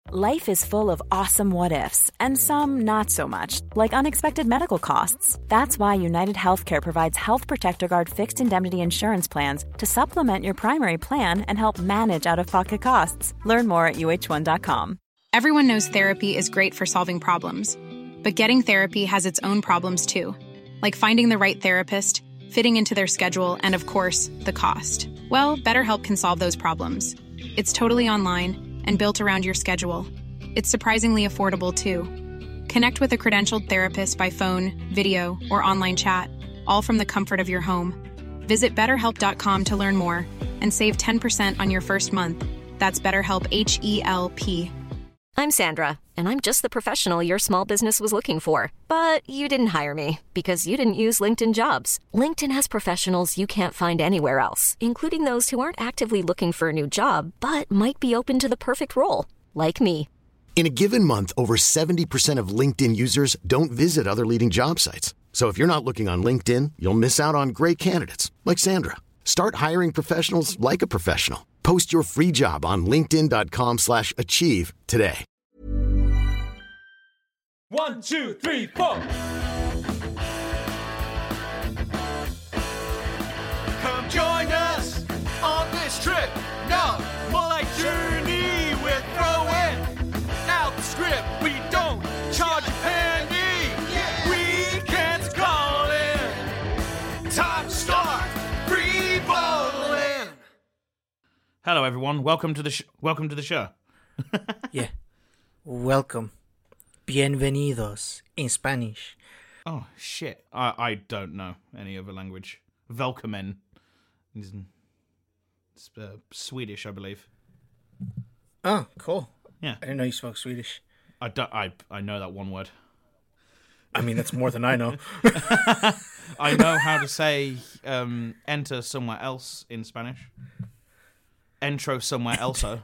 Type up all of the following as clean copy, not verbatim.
Life is full of awesome what-ifs, and some not so much, like unexpected medical costs. That's why United Healthcare provides Health Protector Guard fixed indemnity insurance plans to supplement your primary plan and help manage out-of-pocket costs. Learn more at uh1.com. Everyone knows therapy is great for solving problems, but getting therapy has its own problems too, like finding the right therapist, fitting into their schedule, and of course, the cost. Well, BetterHelp can solve those problems. It's totally online and built around your schedule. It's surprisingly affordable, too. Connect with a credentialed therapist by phone, video, or online chat, all from the comfort of your home. Visit BetterHelp.com to learn more and save 10% on your first month. That's BetterHelp, H-E-L-P. I'm Sandra, and I'm just the professional your small business was looking for. But you didn't hire me because you didn't use LinkedIn Jobs. LinkedIn has professionals you can't find anywhere else, including those who aren't actively looking for a new job, but might be open to the perfect role, like me. In a given month, over 70% of LinkedIn users don't visit other leading job sites. So if you're not looking on LinkedIn, you'll miss out on great candidates like Sandra. Start hiring professionals like a professional. Post your free job on linkedin.com/achieve today. 1, 2, 3, 4. Come join us on this trip. No, more like journey. We're throwing out the script. We don't charge a penny. Weekends calling. Time to start free balling. Hello, everyone. Welcome to the show. Yeah. Welcome. Bienvenidos in Spanish. Oh, shit. I don't know any other language. Velkommen. It's Swedish, I believe. Oh, cool. Yeah. I didn't know you spoke Swedish. I know that one word. I mean, that's more than I know. I know how to say enter somewhere else in Spanish. Entro somewhere elso.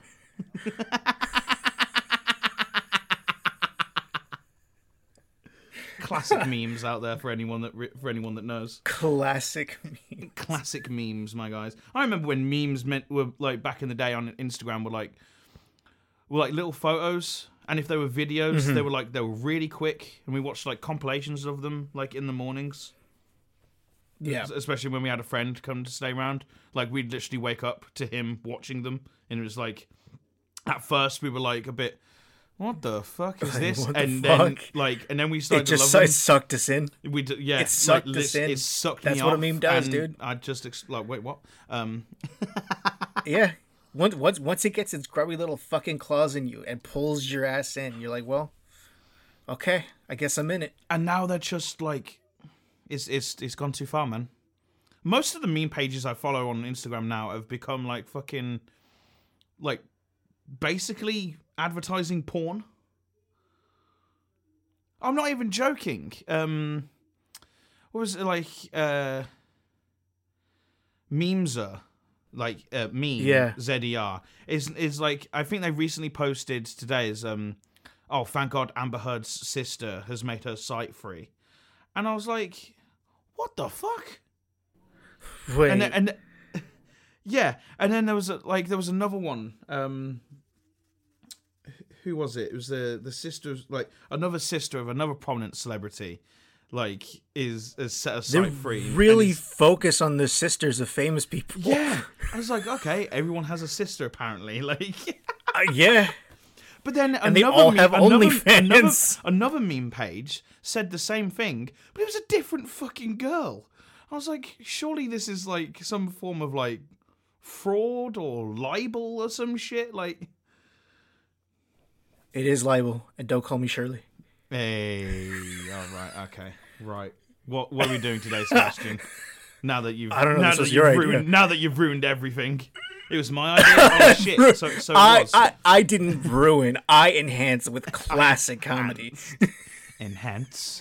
Classic memes out there for anyone that knows. Classic memes. Classic memes, my guys. I remember when memes were like back in the day on Instagram were like little photos, and if they were videos, they were really quick, and we watched like compilations of them like in the mornings. Yeah. Especially when we had a friend come to stay around, like we'd literally wake up to him watching them, and it was like, at first we were like a bit, what the fuck is this? And then we started to love them. It sucked us in. Yeah, it sucked us in. It sucked That's me what off, a meme does, and dude. I just wait, what? Yeah. Once it gets its grubby little fucking claws in you and pulls your ass in, you're like, well, okay, I guess I'm in it. And now they're just like, it's gone too far, man. Most of the meme pages I follow on Instagram now have become like fucking, like, basically advertising porn. I'm not even joking. What was it like? Memzer, like meme. Yeah. ZER is like, I think they recently posted today is oh, thank God Amber Heard's sister has made her site free, and I was like, what the fuck? Wait. And yeah, and then there was another one. Who was it? It was the sister, like another sister of another prominent celebrity, like is set a site free. Really focus on the sisters of famous people. Yeah, I was like, okay, everyone has a sister apparently, like. Yeah. But then and they all have OnlyFans. Another meme page said the same thing, but it was a different fucking girl. I was like, surely this is like some form of like fraud or libel or some shit. Like, it is libel, and don't call me Shirley. Hey, all right, okay, right. What are we doing today, Sebastian? Now that you've, I don't know. Now this that was you've your ruined, idea. now that you've ruined everything. It was my idea. Oh shit! So it was. I didn't ruin. I enhanced with classic comedy. Enhance.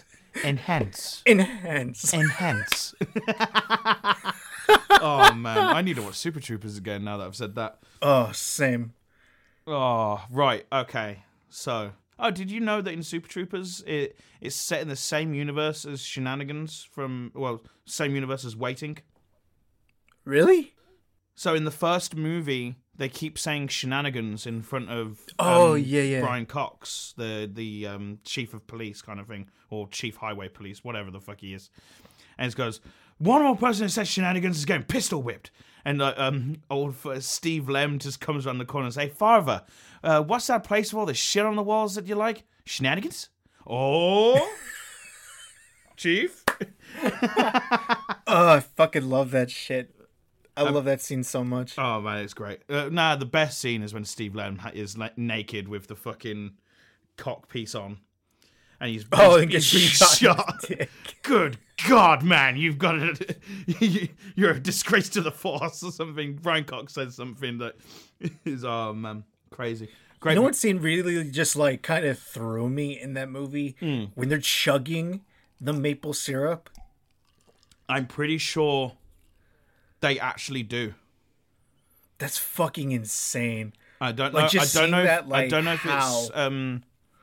Oh man, I need to watch Super Troopers again now that I've said that. Oh, same. Oh, right, okay. So, did you know that in Super Troopers it's set in the same universe as Shenanigans same universe as Waiting? Really? So in the first movie, they keep saying shenanigans in front of yeah. Brian Cox, the chief of police kind of thing, or chief highway police, whatever the fuck he is. And it goes, one more person who says shenanigans is getting pistol whipped. And old Steve Lem just comes around the corner and says, hey, Farver, what's that place with all the shit on the walls that you like? Shenanigans? Oh, Chief? Oh, I fucking love that shit. I love that scene so much. Oh, man, it's great. The best scene is when Steve Lem is naked with the fucking cock piece on. And he's being shot. Good God, man, you've got it. You're a disgrace to the force or something. Brian Cox says something that is, oh, man, crazy. Great. You know what scene really just like kind of threw me in that movie? When they're chugging the maple syrup. I'm pretty sure they actually do. That's fucking insane. I don't like, know. Just I don't know. that, like, I don't know if how...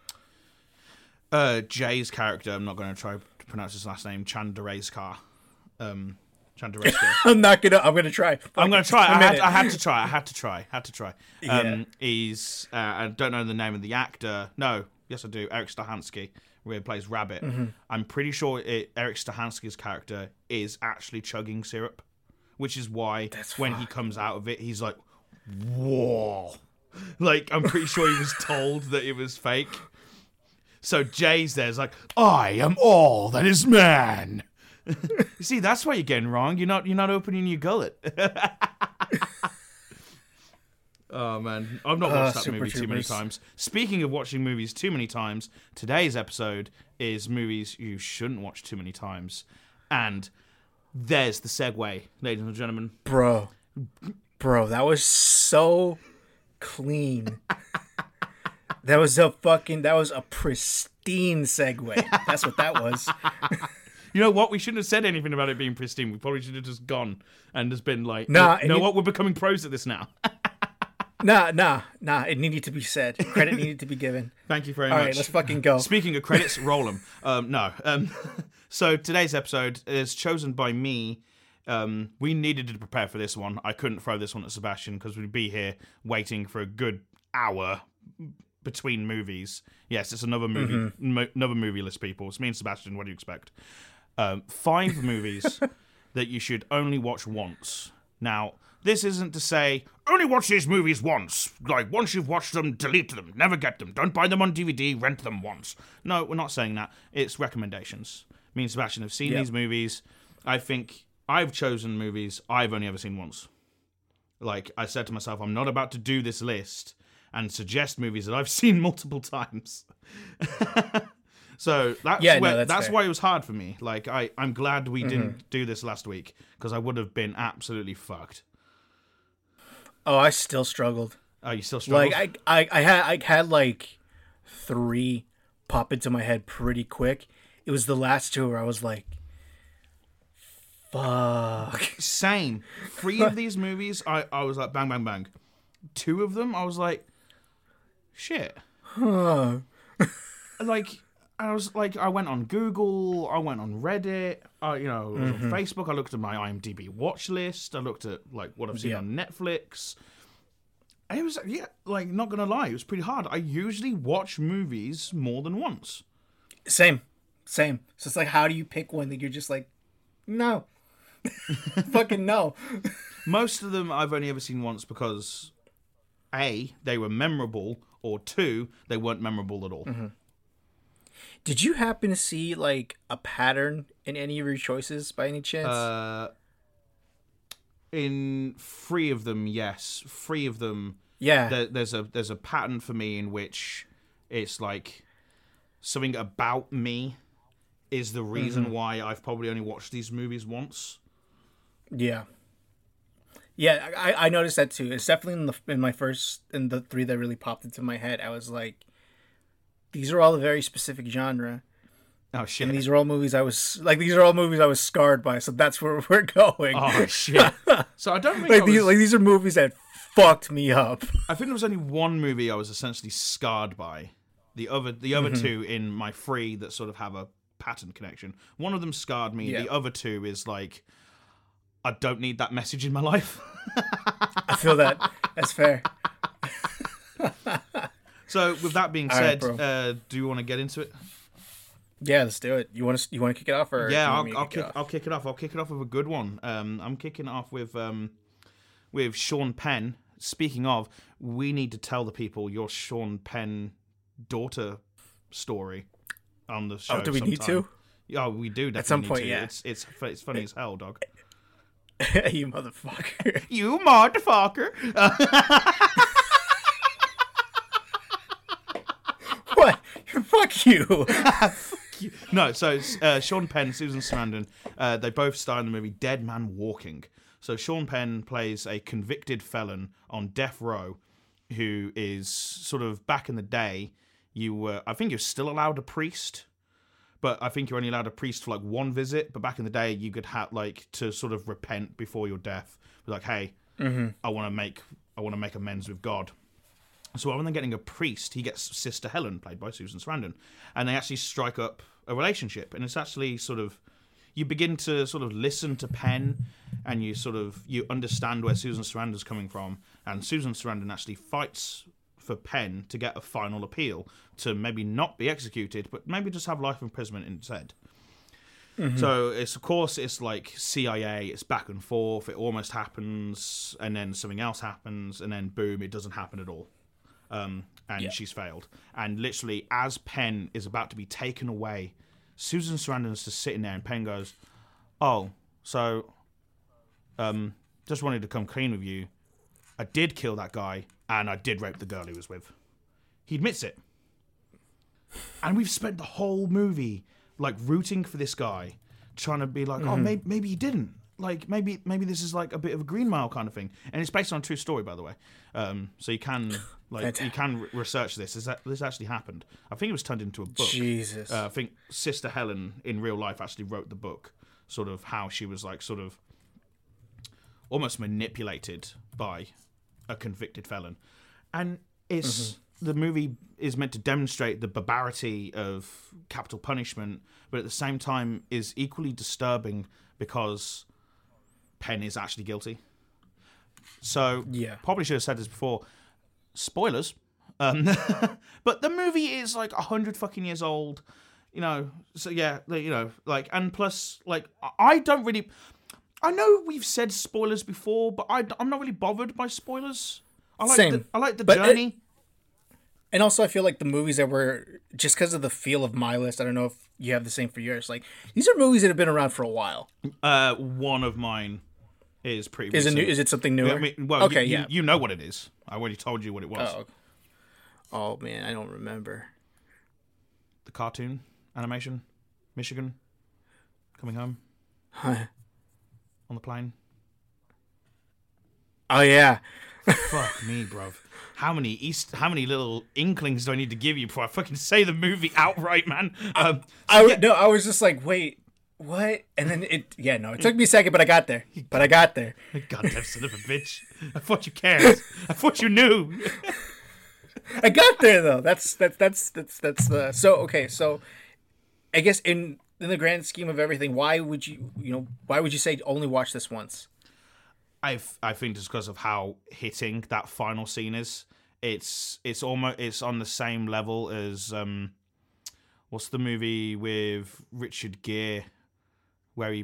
it's Jay's character. I'm not going to try to pronounce his last name. Chandrasekhar. Chandrasekhar. I'm gonna try. I'm gonna try. I had to try. Yeah. He's I don't know the name of the actor. No, yes I do. Eric Stahansky, where he plays Rabbit. Mm-hmm. I'm pretty sure Eric Stahansky's character is actually chugging syrup, which is why when he comes out of it, he's like, "Whoa!" Like I'm pretty sure he was told that it was fake. So Jay's there's like, "I am all that is man." You see, that's what you're getting wrong. You're not opening your gullet. Oh man, I've not watched that movie too many times. Speaking of watching movies too many times, today's episode is movies you shouldn't watch too many times, and there's the segue, ladies and gentlemen. Bro, that was so clean. That was a pristine segue. That's what that was. You know what? We shouldn't have said anything about it being pristine. We probably should have just gone and just been like, what? We're becoming pros at this now. Nah. It needed to be said. Credit needed to be given. Thank you very much. All right, let's fucking go. Speaking of credits, roll them. No. So today's episode is chosen by me. We needed to prepare for this one. I couldn't throw this one at Sebastian because we'd be here waiting for a good hour between movies. Yes, it's another movie, another movie list, people. It's me and Sebastian. What do you expect? 5 movies that you should only watch once. Now, this isn't to say, only watch these movies once. Like, once you've watched them, delete them. Never get them. Don't buy them on DVD. Rent them once. No, we're not saying that. It's recommendations. Me and Sebastian have seen these movies. I think I've chosen movies I've only ever seen once. Like, I said to myself, I'm not about to do this list and suggest movies that I've seen multiple times. So that's why it was hard for me. Like I'm glad we didn't do this last week because I would have been absolutely fucked. Oh, I still struggled. Oh, you still struggled? Like I had like 3 pop into my head pretty quick. It was the last 2 where I was like, fuck. Same. 3 of these movies, I was like bang bang bang. 2 of them, I was like, shit. Like. I was like, I went on Google, I went on Reddit, I was on Facebook, I looked at my IMDb watch list, I looked at like what I've seen on Netflix. And it was, like, not gonna lie, it was pretty hard. I usually watch movies more than once. Same. So it's like, how do you pick one that you're just like, no. Fucking no. Most of them I've only ever seen once because A, they were memorable, or 2, they weren't memorable at all. Did you happen to see like a pattern in any of your choices by any chance? In 3 of them, yes. 3 of them, yeah. There's a pattern for me in which it's like something about me is the reason why I've probably only watched these movies once. Yeah. Yeah, I noticed that too. It's definitely in the 3 that really popped into my head. I was like, these are all a very specific genre. Oh shit! And these are all movies I was scarred by. So that's where we're going. Oh shit! So I don't think these are movies that fucked me up. I think there was only one movie I was essentially scarred by. The other 2 in my 3 that sort of have a pattern connection. One of them scarred me. Yeah. The other 2 is like I don't need that message in my life. I feel that. That's fair. So with that being All said, right, do you want to get into it? Yeah, let's do it. You want to kick it off, or Yeah, do you want me to I'll kick it kick. off? I'll kick it off. I'll kick it off with a good one. I'm kicking it off with Sean Penn. Speaking of, we need to tell the people your Sean Penn daughter story on the show. Oh, do we need to? Yeah, we do. Definitely At some need point, to. yeah. It's funny as hell, dog. You motherfucker. You motherfucker. What? Fuck you. No, so Sean Penn, Susan Sarandon, they both star in the movie Dead Man Walking. So Sean Penn plays a convicted felon on death row who is sort of, back in the day, I think you're still allowed a priest, but I think you're only allowed a priest for like one visit. But back in the day, you could have like to sort of repent before your death. Like, hey, I want to make amends with God. So rather than getting a priest, he gets Sister Helen, played by Susan Sarandon, and they actually strike up a relationship. And it's actually sort of, you begin to sort of listen to Penn, and you understand where Susan Sarandon's coming from. And Susan Sarandon actually fights for Penn to get a final appeal to maybe not be executed, but maybe just have life imprisonment instead. So it's like CIA, it's back and forth, it almost happens, and then something else happens, and then boom, it doesn't happen at all. She's failed. And literally, as Penn is about to be taken away, Susan Sarandon's just sitting there, and Penn goes, "Oh, so, just wanted to come clean with you. I did kill that guy, and I did rape the girl he was with." He admits it. And we've spent the whole movie, like, rooting for this guy, trying to be like, oh, maybe he didn't. Like, maybe this is like a bit of a Green Mile kind of thing. And it's based on a true story, by the way. So you can research this. This actually happened. I think it was turned into a book. Jesus. I think Sister Helen in real life actually wrote the book, sort of how she was like sort of almost manipulated by a convicted felon. And it's the movie is meant to demonstrate the barbarity of capital punishment, but at the same time is equally disturbing because Penn is actually guilty. So, probably should have said this before. Spoilers. But the movie is like 100 fucking years old, you know. So yeah, you know, like, and plus, like, I don't really. I know we've said spoilers before, but I'm not really bothered by spoilers. I like the journey. And also, I feel like the movies that were, just because of the feel of my list, I don't know if you have the same for yours. Like, these are movies that have been around for a while. One of mine is pretty recent. Is it something newer? I mean, well, okay, you know what it is. I already told you what it was. Oh man, I don't remember. The cartoon animation, Michigan, coming home Huh. on the plane. Oh yeah. Fuck me, bruv. How many little inklings do I need to give you before I fucking say the movie outright, man? I was just like, wait, what? And then it took me a second, but I got there. Goddamn son of a bitch! I thought you cared. I thought you knew. I got there though. That's the so okay. So I guess in the grand scheme of everything, why would you say only watch this once? I think just because of how hitting that final scene is. It's on the same level as what's the movie with Richard Gere where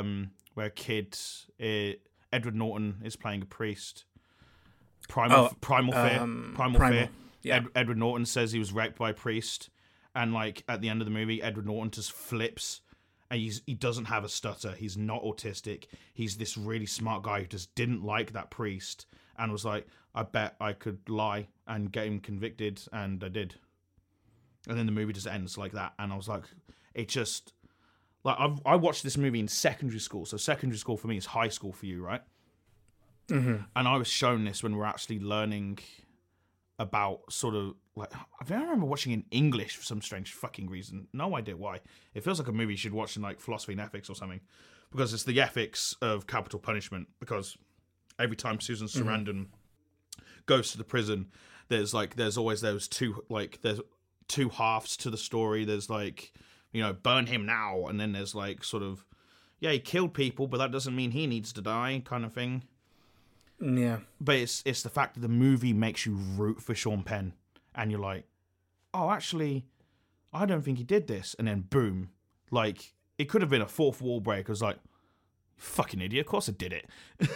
Edward Norton is playing a priest. Primal Fear. Yeah. Edward Norton says he was raped by a priest, and like at the end of the movie, Edward Norton just flips. And he doesn't have a stutter. He's not autistic. He's this really smart guy who just didn't like that priest and was like, I bet I could lie and get him convicted, and I did. And then the movie just ends like that. And I was like, it just... like I watched this movie in secondary school. So secondary school for me is high school for you, right? Mm-hmm. And I was shown this when we're actually learning about sort of... like, I remember watching it in English for some strange fucking reason. No idea why. It feels like a movie you should watch in like philosophy and ethics or something, because it's the ethics of capital punishment. Because every time Susan Sarandon goes to the prison, there's always those there's two halves to the story. There's like, you know, burn him now, and then there's like sort of yeah, he killed people, but that doesn't mean he needs to die, kind of thing. Yeah. But it's the fact that the movie makes you root for Sean Penn, and you're like, oh, actually, I don't think he did this, and then boom, like it could have been a fourth wall break. I was like, fucking idiot, of course I did it.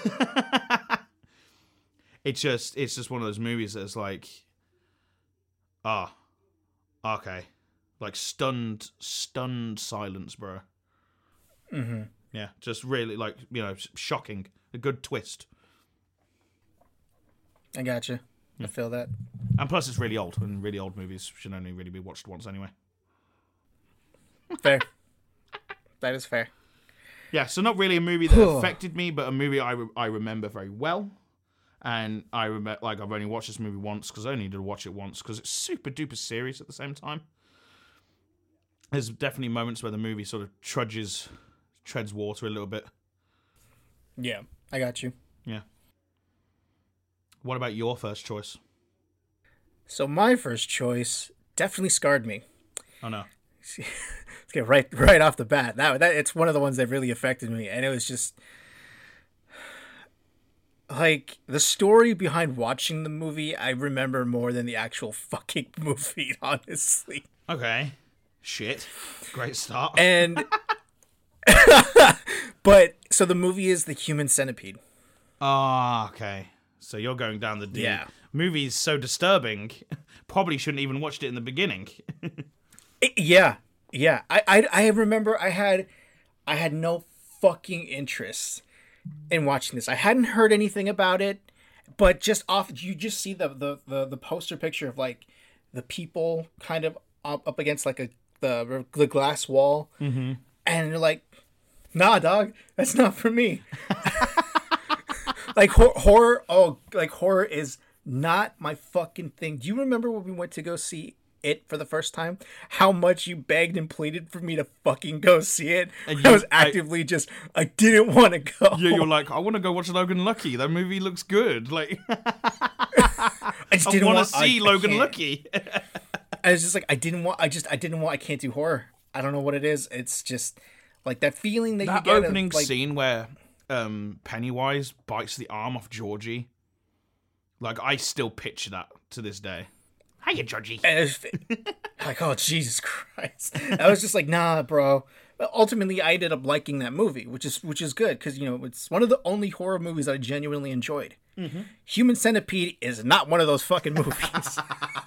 It's just one of those movies that's like, okay, like stunned silence, bro. Mm-hmm. Yeah, just really like, shocking, a good twist. I gotcha. I feel that. And plus, it's really old, and really old movies should only really be watched once anyway. Fair. That is fair. Yeah, so not really a movie that affected me, but a movie I remember very well. And I remember, like, I've only watched this movie once because I only need to watch it once because it's super duper serious at the same time. There's definitely moments where the movie sort of treads water a little bit. Yeah, I got you. Yeah. What about your first choice? So my first choice definitely scarred me. Oh no. Let's get right off the bat. That it's one of the ones that really affected me, and it was just like the story behind watching the movie. I remember more than the actual fucking movie, honestly. Okay. Shit. Great start. And but so the movie is The Human Centipede. Ah, okay. So you're going down the deep. Yeah. Movie's so disturbing. Probably shouldn't even watched it in the beginning. Yeah. I remember I had no fucking interest in watching this. I hadn't heard anything about it, but just you just see the poster picture of like the people kind of up against like the glass wall, and you're like, nah, dog, that's not for me. Like horror, horror is not my fucking thing. Do you remember when we went to go see it for the first time? How much you begged and pleaded for me to fucking go see it? And I was actively I didn't want to go. Yeah, you're like, I want to go watch Logan Lucky. That movie looks good. Like, I want to see Logan Lucky. I was just like, I didn't want. I can't do horror. I don't know what it is. It's just like that feeling that you get. That opening scene where Pennywise bites the arm off Georgie. Like, I still picture that to this day. Hiya, Georgie. Like, oh, Jesus Christ. I was just like, nah, bro. But ultimately, I ended up liking that movie, which is good, because, it's one of the only horror movies I genuinely enjoyed. Mm-hmm. Human Centipede is not one of those fucking movies.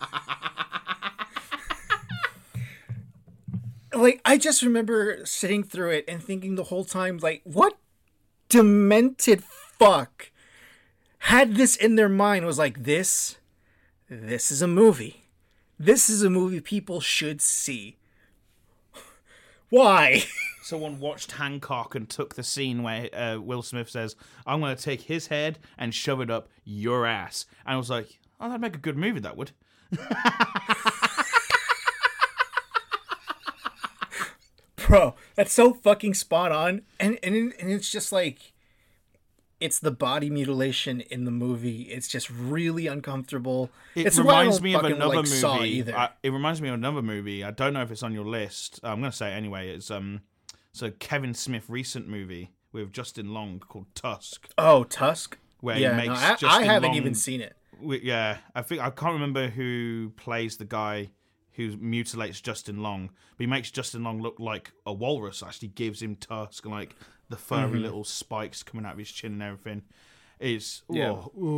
Like, I just remember sitting through it and thinking the whole time, like, what demented fuck had this in their mind, was like, this is a movie. This is a movie people should see. Why? Someone watched Hancock and took the scene where Will Smith says, I'm going to take his head and shove it up your ass. And I was like, oh, that'd make a good movie, that would. Bro, that's so fucking spot on. And it's just like, it's the body mutilation in the movie. It's just really uncomfortable. It reminds me of another movie. It reminds me of another movie. I don't know if it's on your list. I'm going to say it anyway. It's so Kevin Smith recent movie with Justin Long called Tusk. Oh, Tusk? Where he makes Justin I haven't Long, even seen it. Yeah, I can't remember who plays the guy who mutilates Justin Long, but he makes Justin Long look like a walrus. Actually, gives him tusk and like the furry little spikes coming out of his chin and everything. It's I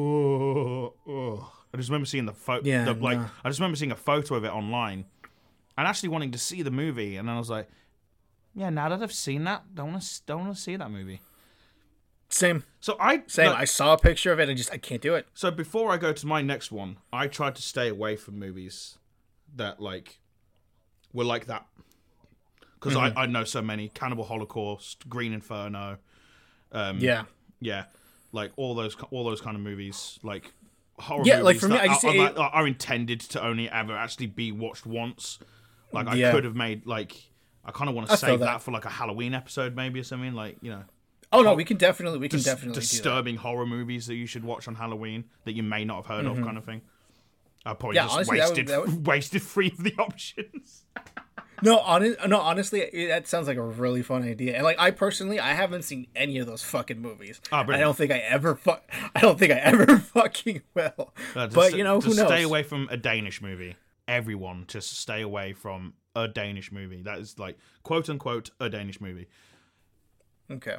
just remember seeing the photo. I just remember seeing a photo of it online, and actually wanting to see the movie. And then I was like, yeah, now that I've seen that, don't want to see that movie. Same. So I saw a picture of it and I can't do it. So before I go to my next one, I tried to stay away from movies that like were like that, because I know so many. Cannibal Holocaust, Green Inferno, yeah, like all those kind of movies, like horror movies, like for me, are intended to only ever actually be watched once. Like I could have made like, I kind of want to save that for like a Halloween episode maybe or something, like, Oh no, we can definitely disturbing horror movies that you should watch on Halloween that you may not have heard of, kind of thing. I probably just honestly, wasted 3 of the options. No, honestly, that sounds like a really fun idea. And like, I personally, I haven't seen any of those fucking movies. Oh, I don't think I ever fucking will. But you know, who knows? Stay away from a Danish movie. Everyone, just stay away from a Danish movie. That is like quote unquote a Danish movie. Okay.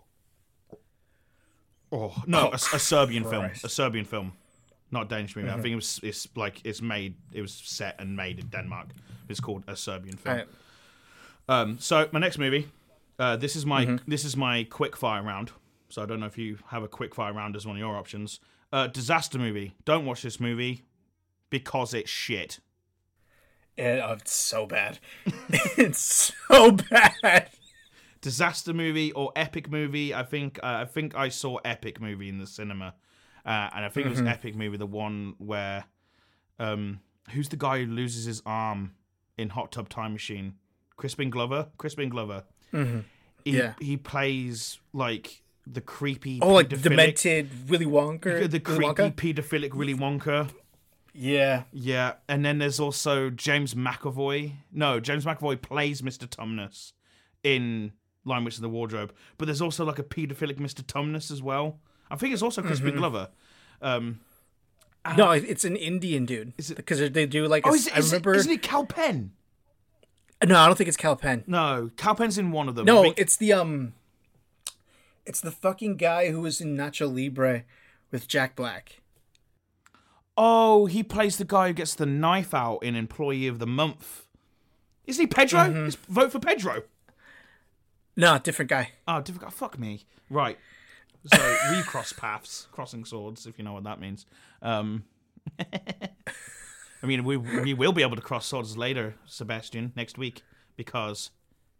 Oh no, a Serbian film. A Serbian film. Not a Danish movie. I think it was set and made in Denmark. It's called A Serbian Film. Right. So my next movie, this is my quick fire round. So I don't know if you have a quick fire round as one of your options. Disaster movie. Don't watch this movie because it's shit. It's so bad. It's so bad. Disaster movie or epic movie. I think I saw epic movie in the cinema. And I think it was Epic Movie, the one where, who's the guy who loses his arm in Hot Tub Time Machine? Crispin Glover. Mm-hmm. He plays like the creepy, like demented Willy Wonka. The creepy pedophilic Willy Wonka. Yeah. Yeah, and then there's also James McAvoy. No, James McAvoy plays Mr. Tumnus in Lion, Witch, and the Wardrobe. But there's also like a pedophilic Mr. Tumnus as well. I think it's also Crispin Glover. No, it's an Indian dude. Is it because they do like? Isn't it Kal Penn? No, I don't think it's Kal Penn. No, Kal Penn's in one of them. No, it's the fucking guy who was in Nacho Libre with Jack Black. Oh, he plays the guy who gets the knife out in Employee of the Month. Isn't he Pedro? Vote for Pedro. No, different guy. Oh, different guy. Fuck me. Right. So we cross paths, crossing swords, if you know what that means. I mean, we will be able to cross swords later, Sebastian, next week, because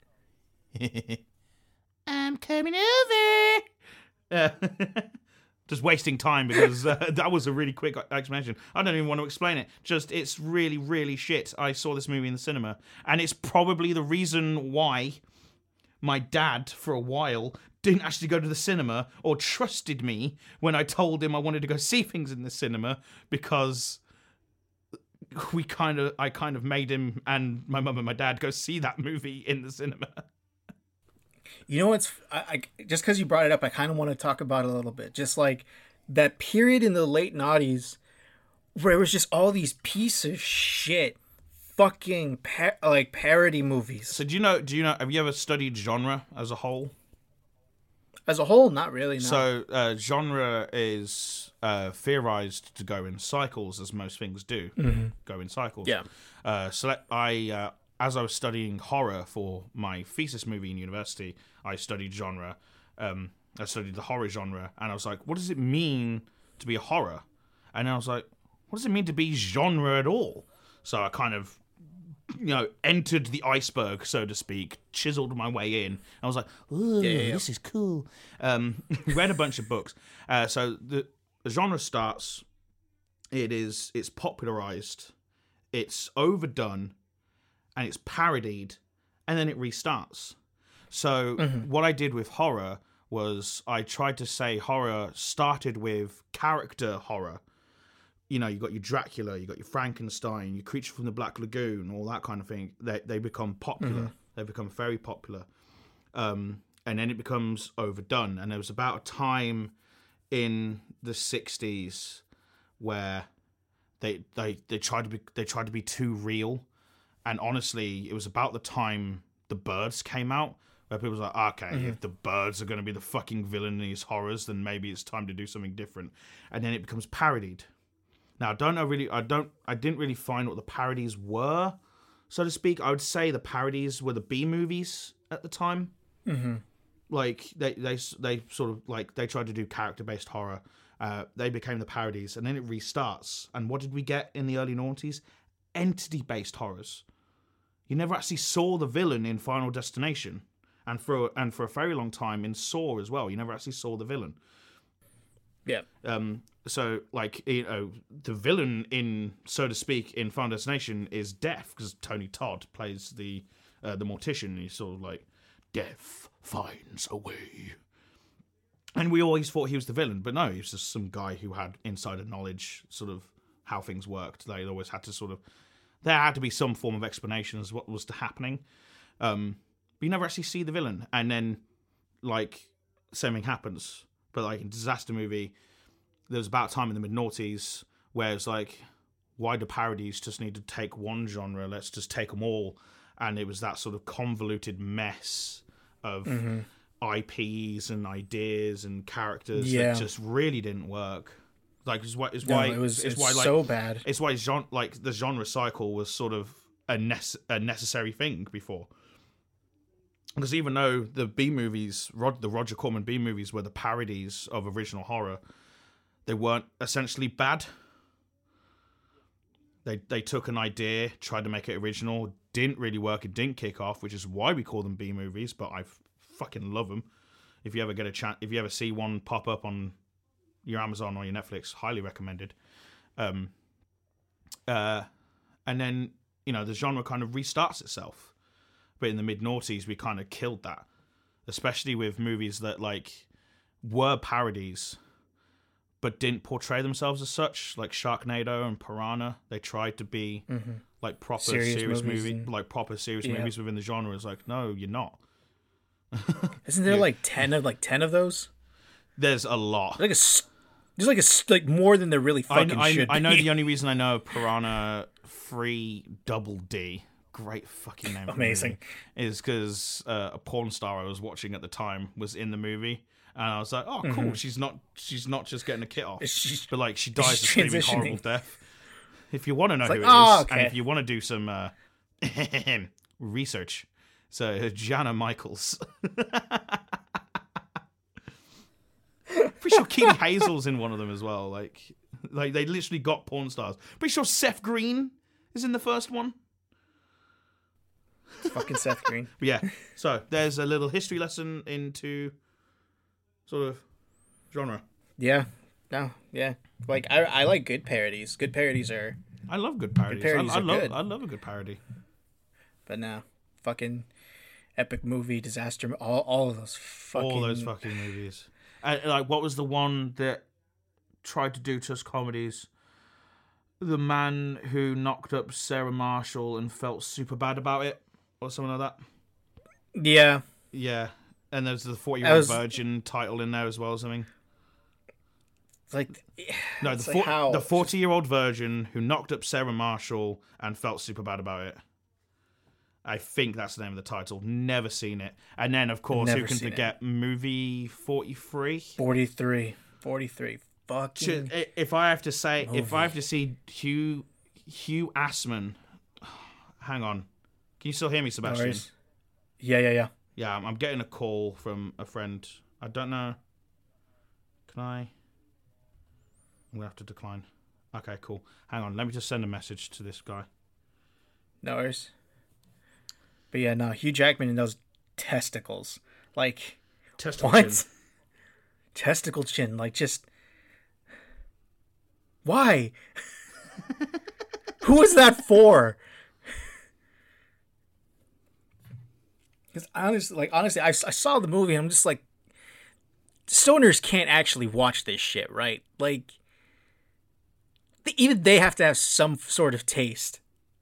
I'm coming over. Just wasting time because that was a really quick explanation. I don't even want to explain it. Just, it's really, really shit. I saw this movie in the cinema, and it's probably the reason why my dad, for a while, didn't actually go to the cinema or trusted me when I told him I wanted to go see things in the cinema, because I kind of made him and my mum and my dad go see that movie in the cinema. You know what's just because you brought it up, I kind of want to talk about it a little bit. Just like that period in the late noughties where it was just all these piece of shit fucking parody movies. So do you know? Have you ever studied genre as a whole? As a whole, not really. No. So genre is theorized to go in cycles, as most things do. Go in cycles. Yeah. As I was studying horror for my thesis movie in university, I studied genre. I studied the horror genre, and I was like, what does it mean to be a horror? And I was like, what does it mean to be genre at all? So I kind of, entered the iceberg, so to speak, chiseled my way in. I was like, ooh, this is cool. Read a bunch of books. So the genre starts, it's popularized, it's overdone, and it's parodied, and then it restarts. So what I did with horror was I tried to say horror started with character horror. You got your Dracula, you got your Frankenstein, your Creature from the Black Lagoon, all that kind of thing. They become popular. They become very popular. And then it becomes overdone. And there was about a time in the 60s where they tried to be too real. And honestly, it was about the time The Birds came out, where people was like, okay, if The Birds are going to be the fucking villain in these horrors, then maybe it's time to do something different. And then it becomes parodied. Now, I didn't really find what the parodies were, so to speak. I would say the parodies were the B movies at the time. Like they sort of like they tried to do character-based horror. They became the parodies, and then it restarts. And what did we get in the early noughties? Entity-based horrors. You never actually saw the villain in Final Destination, and for a very long time in Saw as well. You never actually saw the villain. Yeah. So, the villain in, so to speak, in Final Destination is Death, because Tony Todd plays the mortician. He's sort of like, death finds a way. And we always thought he was the villain, but no, he was just some guy who had insider knowledge, sort of how things worked. They always had to sort of there had to be some form of explanation as what was happening. But you never actually see the villain, and then like something happens. But like in Disaster Movie, there was about a time in the mid-noughties where it's like, why do parodies just need to take one genre? Let's just take them all. And it was that sort of convoluted mess of IPs and ideas and characters that just really didn't work. Like, it's why so bad. It's why the genre cycle was sort of a necessary thing before. Because even though the B movies, the Roger Corman B movies, were the parodies of original horror, they weren't essentially bad. They took an idea, tried to make it original, didn't really work, it didn't kick off, which is why we call them B movies. But I fucking love them. If you ever get a chance, if you ever see one pop up on your Amazon or your Netflix, highly recommended. And then the genre kind of restarts itself. But in the mid-noughties, we kind of killed that, especially with movies that like were parodies but didn't portray themselves as such, like Sharknado and Piranha. They tried to be like proper serious movies within the genre. It's like, no, you're not. Isn't there like 10 of those? There's a lot. There's like more than there really fucking should be. I know the only reason I know Piranha 3 Double D, great fucking name. Amazing. Is because a porn star I was watching at the time was in the movie. And I was like, oh, cool. She's not just getting a kit off. But like, she dies a screaming horrible death. If you want to know who it is, and if you want to do some research, so Jana Michaels. Pretty sure Keely Hazel's in one of them as well. Like they literally got porn stars. Pretty sure Seth Green is in the first one. It's fucking Seth Green. But yeah, so there's a little history lesson into sort of genre. Yeah. No, yeah. Like I like good parodies. Good parodies are. I love good parodies. I love a good parody. But no, fucking epic movie, disaster, all of those fucking. All those fucking movies. Like, what was the one that tried to do just comedies? The man who knocked up Sarah Marshall and felt super bad about it, or something like that. Yeah. Yeah. And there's the 40-year-old virgin title in there as well or something. It's like... No, the 40-year-old virgin who knocked up Sarah Marshall and felt super bad about it. I think that's the name of the title. Never seen it. And then, of course, who can forget movie 43? 43. Fucking... If I have to see Hugh Assman... Hang on. Can you still hear me, Sebastian? Yeah. Yeah, I'm getting a call from a friend. I don't know. Can I? I'm going to have to decline. Okay, cool. Hang on. Let me just send a message to this guy. No worries. But yeah, no, Hugh Jackman and those testicles. Like, Testicle what? chin. Testicle chin. Like, just... Why? Who is that for? Because honestly, I saw the movie and I'm just like, stoners can't actually watch this shit, right? Like, even they have to have some sort of taste.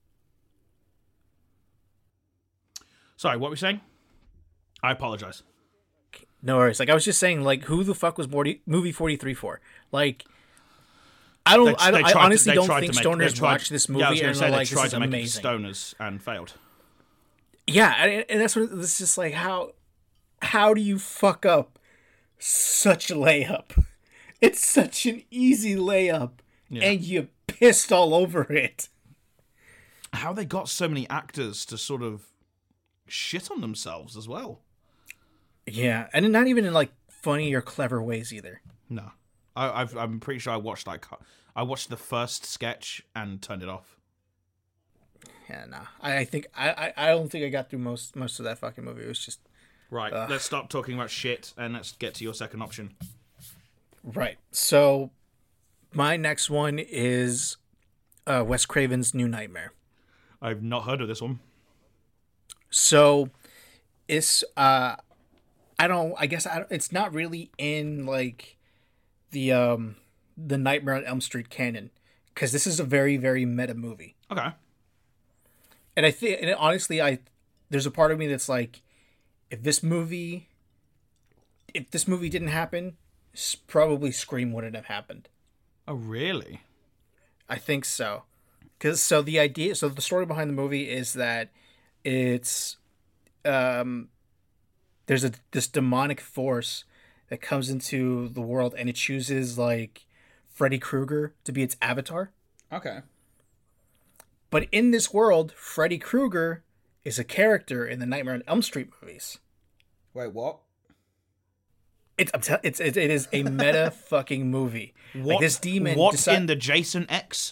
Sorry, what were we saying? I apologize. No worries. Like, I was just saying, like, who the fuck was movie 43 for? Like, I honestly don't think stoners watch this movie and are like, this is amazing. Stoners and failed. Yeah, and that's what it's just like. How do you fuck up such a layup? It's such an easy layup, and you pissed all over it. How they got so many actors to sort of shit on themselves as well. Yeah, and not even in like funny or clever ways either. No, I'm pretty sure I watched the first sketch and turned it off. Yeah, no. I don't think I got through most of that fucking movie. It was just right. Let's stop talking about shit and let's get to your second option. Right. So, my next one is Wes Craven's New Nightmare. I've not heard of this one. So, it's it's not really in like the Nightmare on Elm Street canon because this is a very, very meta movie. Okay. And I think, and honestly, there's a part of me that's like, if this movie didn't happen, probably Scream wouldn't have happened. Oh, really? I think so. The story behind the movie is that it's, there's this demonic force that comes into the world, and it chooses like Freddy Krueger to be its avatar. Okay. But in this world, Freddy Krueger is a character in the Nightmare on Elm Street movies. Wait, what? It is a meta fucking movie. What? Like this demon. In the Jason X?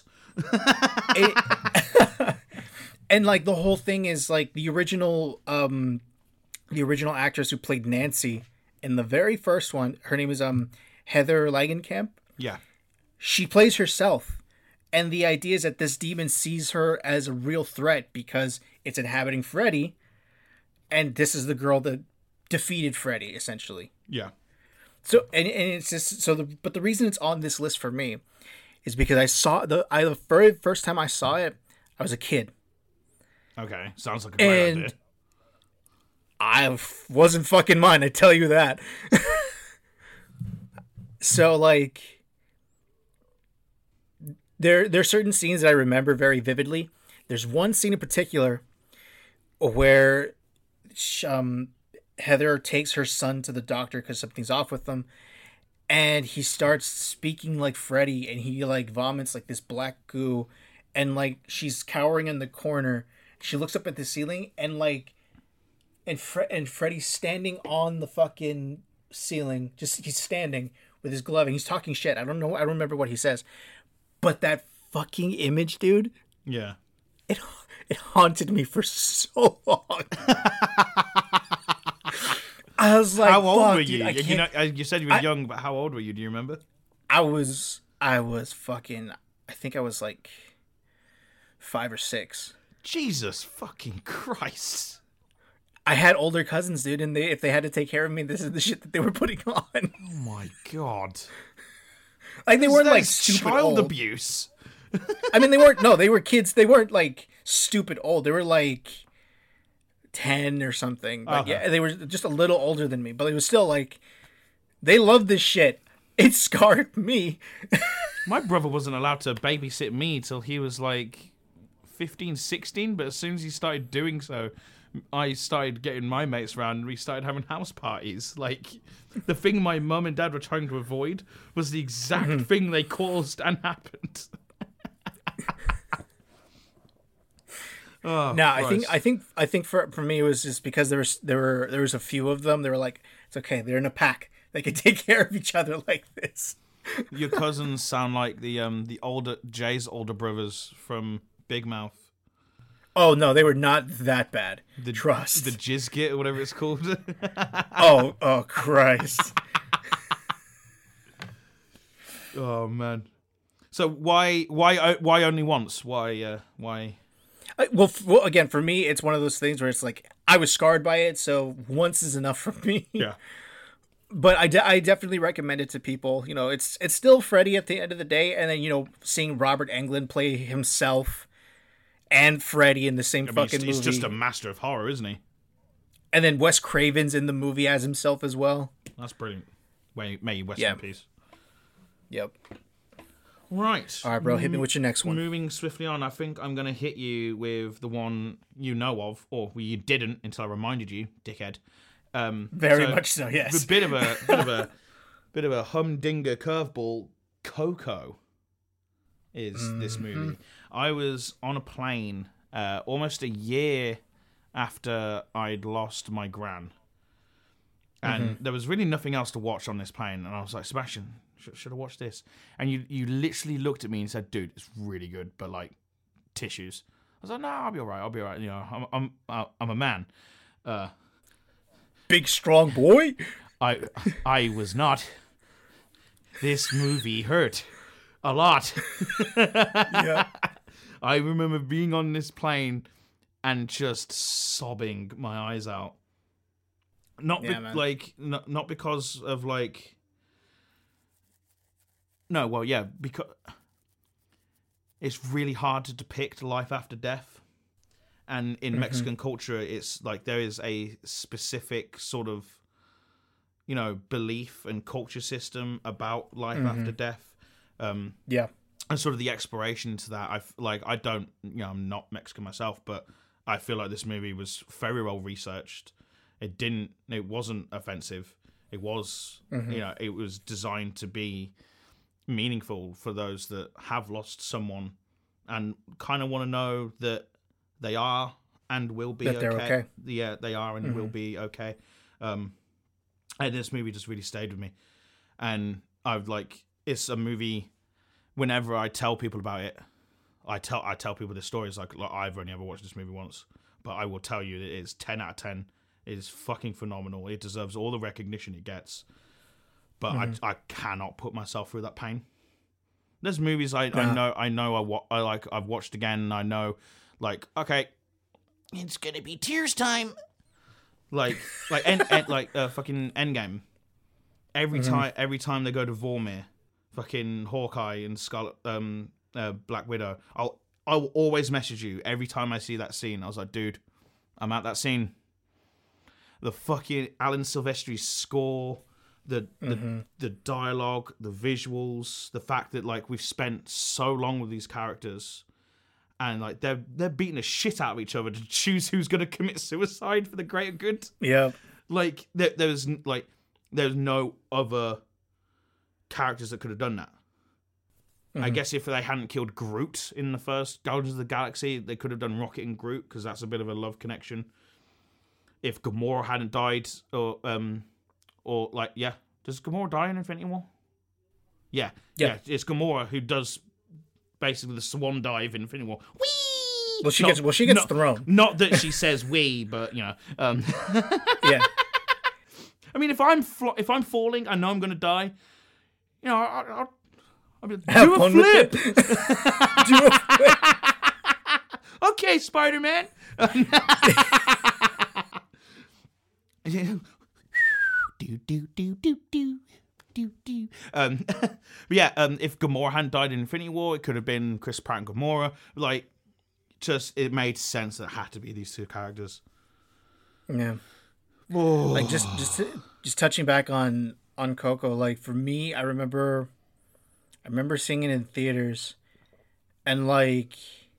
And like the whole thing is like the original actress who played Nancy in the very first one. Her name is Heather Langenkamp. Yeah. She plays herself. And the idea is that this demon sees her as a real threat because it's inhabiting Freddy. And this is the girl that defeated Freddy, essentially. Yeah. So, and it's just, but the reason it's on this list for me is because the very first time I saw it, I was a kid. Okay. Sounds like a great idea. I wasn't fucking mine, I tell you that. So, like, There's certain scenes that I remember very vividly. There's one scene in particular where Heather takes her son to the doctor because something's off with them, and he starts speaking like Freddy, and he like vomits like this black goo, and like she's cowering in the corner. She looks up at the ceiling, and like, and Freddy's standing on the fucking ceiling. Just he's standing with his glove, and he's talking shit. I don't know. I don't remember what he says. But that fucking image, dude. Yeah. It haunted me for so long. I was like, how old were you? Dude, you said you were young, but how old were you? Do you remember? I was fucking, I think I was like 5 or 6. Jesus fucking Christ. I had older cousins, dude, and if they had to take care of me, this is the shit that they were putting on. Oh my God. Like they weren't like stupid child old. abuse. I mean, they weren't. No, they were kids. They weren't like stupid old. They were like 10 or something. But yeah, they were just a little older than me. But it was still like they loved this shit. It scarred me. My brother wasn't allowed to babysit me till he was like 15, 16. But as soon as he started doing so, I started getting my mates around and we started having house parties. Like, the thing my mum and dad were trying to avoid was the exact thing they caused and happened. No, I think for me it was just because there was a few of them. They were like, it's okay, they're in a pack. They can take care of each other like this. Your cousins sound like Jay's older brothers from Big Mouth. Oh no, they were not that bad. Trust. The Jizzgit or whatever it's called. oh Christ. Oh man. So why only once? Why? Well, again, for me, it's one of those things where it's like I was scarred by it, so once is enough for me. Yeah. But I definitely recommend it to people. You know, it's still Freddy at the end of the day, and then seeing Robert Englund play himself and Freddy in the same fucking movie. He's just a master of horror, isn't he? And then Wes Craven's in the movie as himself as well. That's brilliant. May Wes in peace. Yep. Right. All right, bro. Hit me with your next one. Moving swiftly on, I think I'm going to hit you with the one you know of, or you didn't until I reminded you, dickhead. Very much so, yes. A bit of a humdinger curveball. Coco is this movie. I was on a plane almost a year after I'd lost my gran, and there was really nothing else to watch on this plane. And I was like, Sebastian, should I watch this? And you literally looked at me and said, dude, it's really good, but like tissues. I was like, no, I'll be all right. You know, I'm a man. Big strong boy. I was not. This movie hurt a lot. Yeah. I remember being on this plane and just sobbing my eyes out. Not because of like. No, well, yeah, because it's really hard to depict life after death, And in Mexican culture, it's like there is a specific sort of, you know, belief and culture system about life after death. Yeah. And sort of the exploration to that. I don't, you know, I'm not Mexican myself, but I feel like this movie was very well researched. It wasn't offensive. It was, you know, it was designed to be meaningful for those that have lost someone and kind of want to know that they are and will be that they're okay. Yeah, they are and will be okay. And this movie just really stayed with me. And it's a movie, whenever I tell people about it, I tell people this story. It's like I've only ever watched this movie once, but I will tell you it is 10 out of 10. It is fucking phenomenal. It deserves all the recognition it gets. But I cannot put myself through that pain. There's movies I've watched again, and I know, like, okay, it's gonna be tears time. Like fucking Endgame. Every time they go to Vormir, fucking Hawkeye and Scarlet, Black Widow, I will always message you every time I see that scene. I was like, dude, I'm at that scene. The fucking Alan Silvestri's score, the dialogue, the visuals, the fact that like we've spent so long with these characters, and like they're beating the shit out of each other to choose who's going to commit suicide for the greater good. Yeah, like there's no other characters that could have done that. I guess if they hadn't killed Groot in the first Guardians of the Galaxy, they could have done Rocket and Groot, because that's a bit of a love connection. If Gamora hadn't died, does Gamora die in Infinity War? Yeah, it's Gamora who does basically the swan dive in Infinity War. Whee! Well, she gets thrown. Not that she says "we," but you know. Yeah. I mean, if I'm falling, I know I'm going to die. You know, I'll do a flip. Do a flip. Okay, Spider-Man. If Gamora hadn't died in Infinity War, it could have been Chris Pratt and Gamora. Like, just it made sense that it had to be these two characters. Yeah. Like just touching back on Coco. Like for me, I remember seeing it in theaters, and like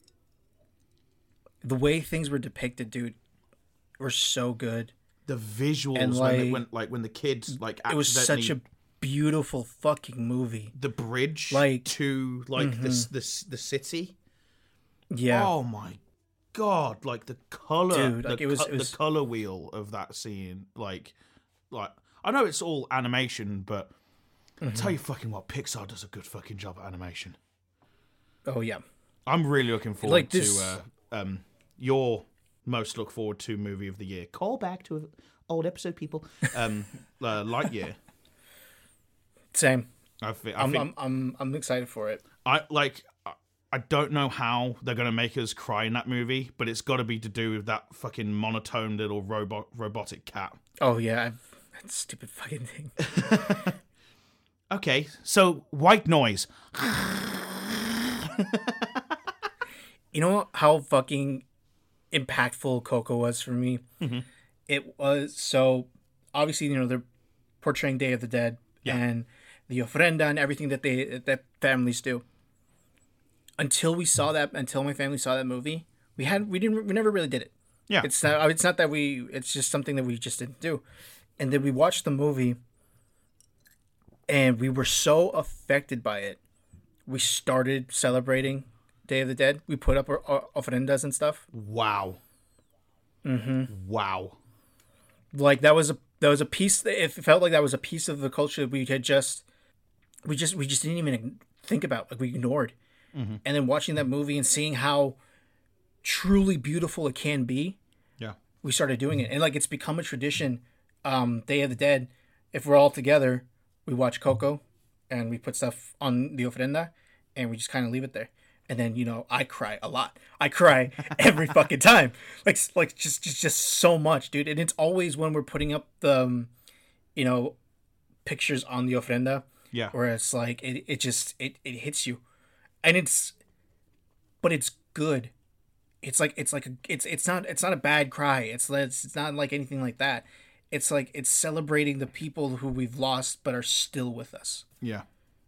the way things were depicted, dude, were so good. The visuals and when the kids like it was such a beautiful fucking movie. The bridge to the city. Yeah. Oh my god! Like the color, dude. Like the color wheel of that scene. Like I know it's all animation, but I'll tell you fucking what, Pixar does a good fucking job at animation. Oh yeah. I'm really looking forward to your most look forward to movie of the year. Call back to an old episode, people. Lightyear. Same. I'm excited for it. I don't know how they're gonna make us cry in that movie, but it's got to be to do with that fucking monotone little robotic cat. Oh yeah, that stupid fucking thing. Okay, so white noise. You know how fucking impactful Coco was for me? Mm-hmm. It was so obviously, you know, they're portraying Day of the Dead and the ofrenda and everything that families do. Until my family saw that movie, we never really did it. Yeah, it's not that it's just something that we just didn't do. And then we watched the movie, and we were so affected by it. We started celebrating Day of the Dead. We put up our ofrendas and stuff. Wow. Mm-hmm. Wow. Like that was a piece. It felt like that was a piece of the culture that we just didn't even think about. Like we ignored. Mm-hmm. And then watching that movie and seeing how truly beautiful it can be. Yeah. We started doing it, and like it's become a tradition. Day of the Dead, if we're all together, we watch Coco, and we put stuff on the ofrenda, and we just kind of leave it there. And then, you know, I cry a lot. I cry every fucking time. Like just so much, dude. And it's always when we're putting up the, you know, pictures on the ofrenda. Yeah. Where it's like it hits you, and it's good. it's not a bad cry. It's not like anything like that. It's like it's celebrating the people who we've lost but are still with us. Yeah.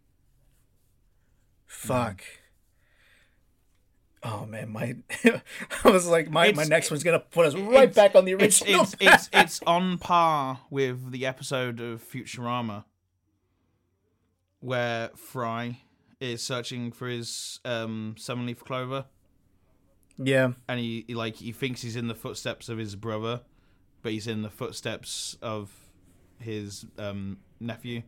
Fuck. Oh man, I was like my next one's gonna put us right back on the original. It's on par with the episode of Futurama where Fry is searching for his 7-leaf clover. Yeah. And he thinks he's in the footsteps of his brother, but he's in the footsteps of his nephew.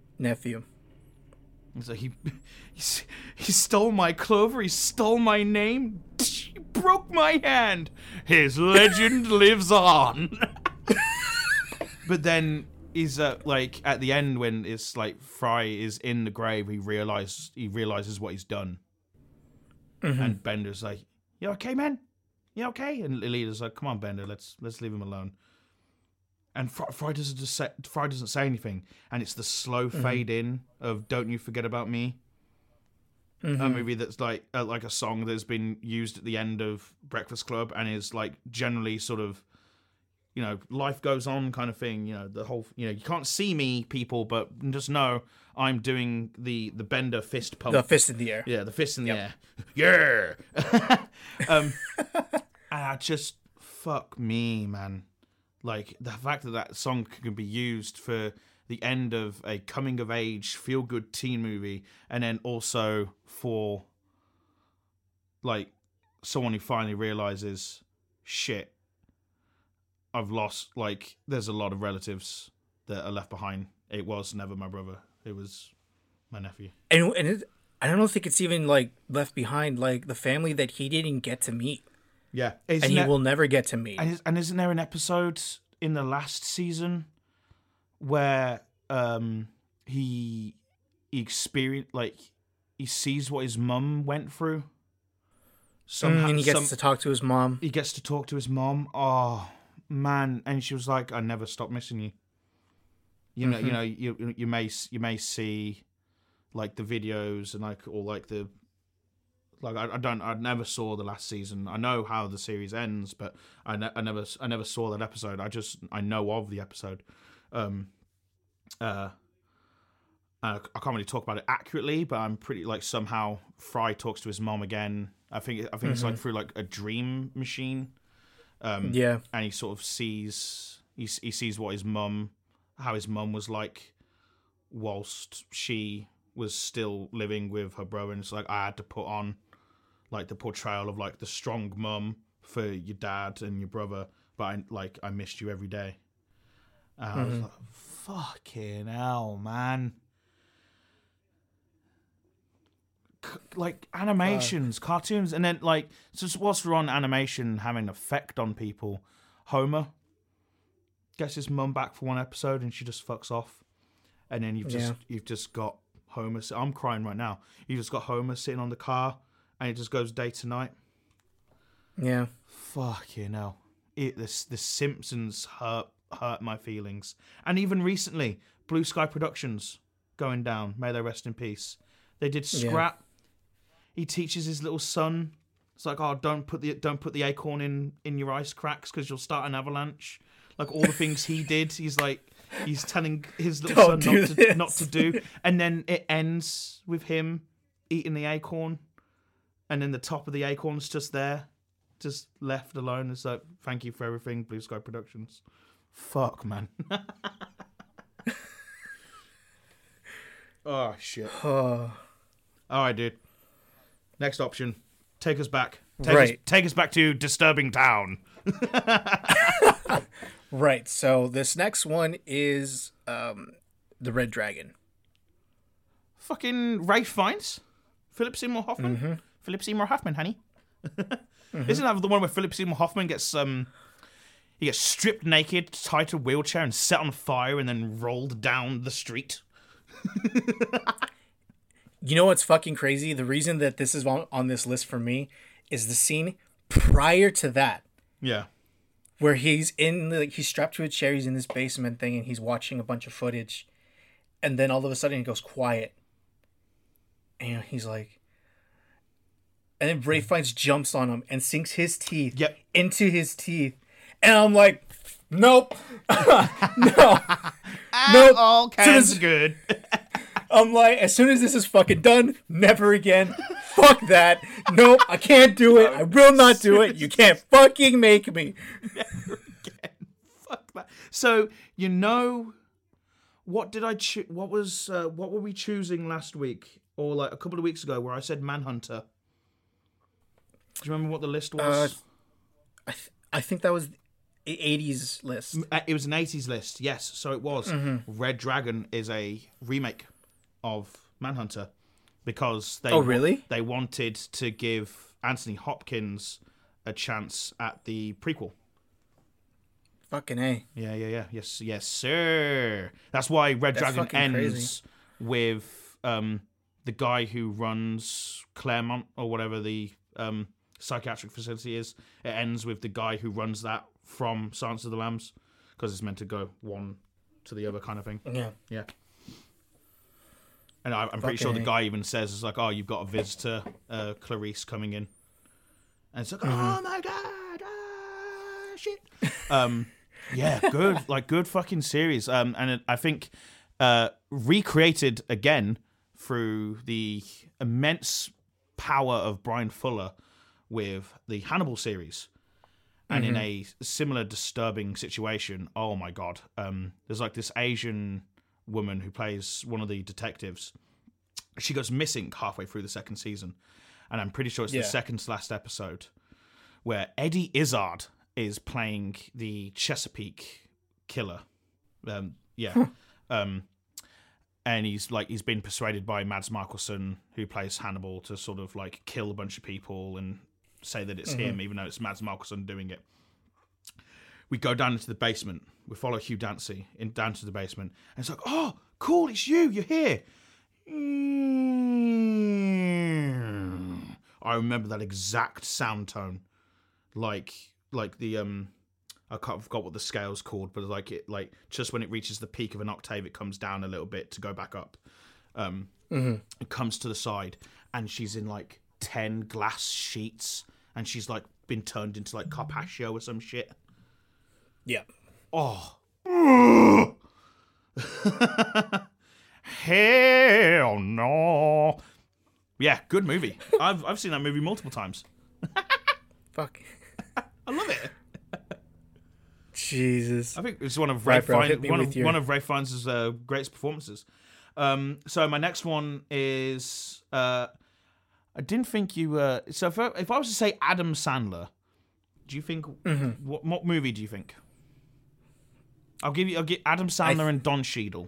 So he stole my clover, he stole my name, he broke my hand. His legend lives on. But then he's like at the end when it's like Fry is in the grave, he realizes what he's done. Mm-hmm. And Bender's like, "You okay, man? You okay?" And Leela's like, "Come on, Bender, let's leave him alone." And Fry doesn't say anything, and it's the slow fade in of "Don't You Forget About Me," a movie that's like a song that's been used at the end of Breakfast Club and is like generally sort of, you know, life goes on kind of thing. You know, the whole, you know, you can't see me, people, but just know I'm doing the Bender fist pump. The fist in the air. Yeah, the fist in the air. Yeah. And I just, fuck me, man. Like, the fact that song can be used for the end of a coming-of-age, feel-good teen movie, and then also for, like, someone who finally realizes, shit, I've lost, like, there's a lot of relatives that are left behind. It was never my brother. It was my nephew. And I don't think it's even, like, left behind, like, the family that he didn't get to meet. Yeah. And he will never get to meet. And isn't there an episode in the last season where he experienced, like, he sees what his mum went through? Somehow, and he gets to talk to his mom. He gets to talk to his mom. Oh, man. And she was like, "I never stopped missing you." You know, you may see, like, the videos and, like, or, like, the... Like, I never saw the last season. I know how the series ends, but I never saw that episode. I know of the episode. I can't really talk about it accurately, but I'm pretty, like, somehow Fry talks to his mom again. I think it's like through, like, a dream machine. Yeah. And he sort of sees he sees what how his mum was like whilst she was still living with her brother, and it's like, I had to put on, like, the portrayal of, like, the strong mum for your dad and your brother, but I missed you every day. And I was like, fucking hell, man. Like, animations, cartoons, and then, like, just whilst we're on animation having an effect on people, Homer gets his mum back for one episode and she just fucks off. And then you've just got Homer. I'm crying right now. You just got Homer sitting on the car, and it just goes day to night. Yeah. Fucking hell. The Simpsons hurt my feelings. And even recently, Blue Sky Productions going down. May they rest in peace. They did Scrap. Yeah. He teaches his little son. It's like, oh, don't put the acorn in your ice cracks because you'll start an avalanche. Like, all the things he did. He's telling his little son not to do. And then it ends with him eating the acorn. And then the top of the acorn's just there. Just left alone. It's like, thank you for everything, Blue Sky Productions. Fuck, man. Oh, shit. All right, dude. Next option. Take us back. Take us back to Disturbing Town. Right. So this next one is The Red Dragon. Fucking Ralph Fiennes? Philip Seymour Hoffman? Mm-hmm. Philip Seymour Hoffman, honey. Isn't that the one where Philip Seymour Hoffman gets he gets stripped naked, tied to a wheelchair, and set on fire, and then rolled down the street? You know what's fucking crazy? The reason that this is on this list for me is the scene prior to that. Yeah. Where he's he's strapped to a chair, he's in this basement thing, and he's watching a bunch of footage, and then all of a sudden it goes quiet, and he's like, and then Ray Fiennes jumps on him and sinks his teeth Yep. into his teeth. And I'm like, nope. No. Nope. All cans good. I'm like, as soon as this is fucking done, never again. Fuck that. Nope, I can't do it. I will not do it. You can't fucking make me. Never again. Fuck that. So, you know, what did I choose? What were we choosing last week or like a couple of weeks ago where I said Manhunter? Do you remember what the list was? I think that was the 80s list. It was an 80s list, yes. So it was. Red Dragon is a remake of Manhunter because they really? They wanted to give Anthony Hopkins a chance at the prequel. Fucking A. Yeah. Yes, sir. That's why Red Dragon ends crazy. with the guy who runs Claremont or whatever the psychiatric facility is. It ends with the guy who runs that from Silence of the Lambs because it's meant to go one to the other kind of thing. Yeah. And I'm pretty sure the guy even says, it's like, oh, you've got a visitor, Clarice, coming in. And it's like, oh my God, shit. Yeah, good fucking series. And I think recreated again through the immense power of Brian Fuller with the Hannibal series. And in a similar disturbing situation, oh my God, there's like this Asian woman who plays one of the detectives. She goes missing halfway through the second season, and I'm pretty sure it's the second to last episode where Eddie Izzard is playing the Chesapeake killer. And he's been persuaded by Mads Mikkelsen, who plays Hannibal, to sort of like kill a bunch of people and say that it's him, even though it's Mads Mikkelsen doing it. We go down into the basement. We follow Hugh Dancy down to the basement. And it's like, oh, cool, it's you. You're here. I remember that exact sound tone. Like the, I forgot what the scale's called, but like just when it reaches the peak of an octave, it comes down a little bit to go back up. It comes to the side, and she's in like 10 glass sheets, and she's like been turned into like Carpaccio or some shit. Yeah. Oh. Hell no. Yeah, good movie. I've seen that movie multiple times. Fuck. I love it. Jesus. I think it's one of Ray Fiennes' greatest performances. So my next one is I didn't think you so if I was to say Adam Sandler, do you think what movie do you think? I'll get Adam Sandler and Don Cheadle.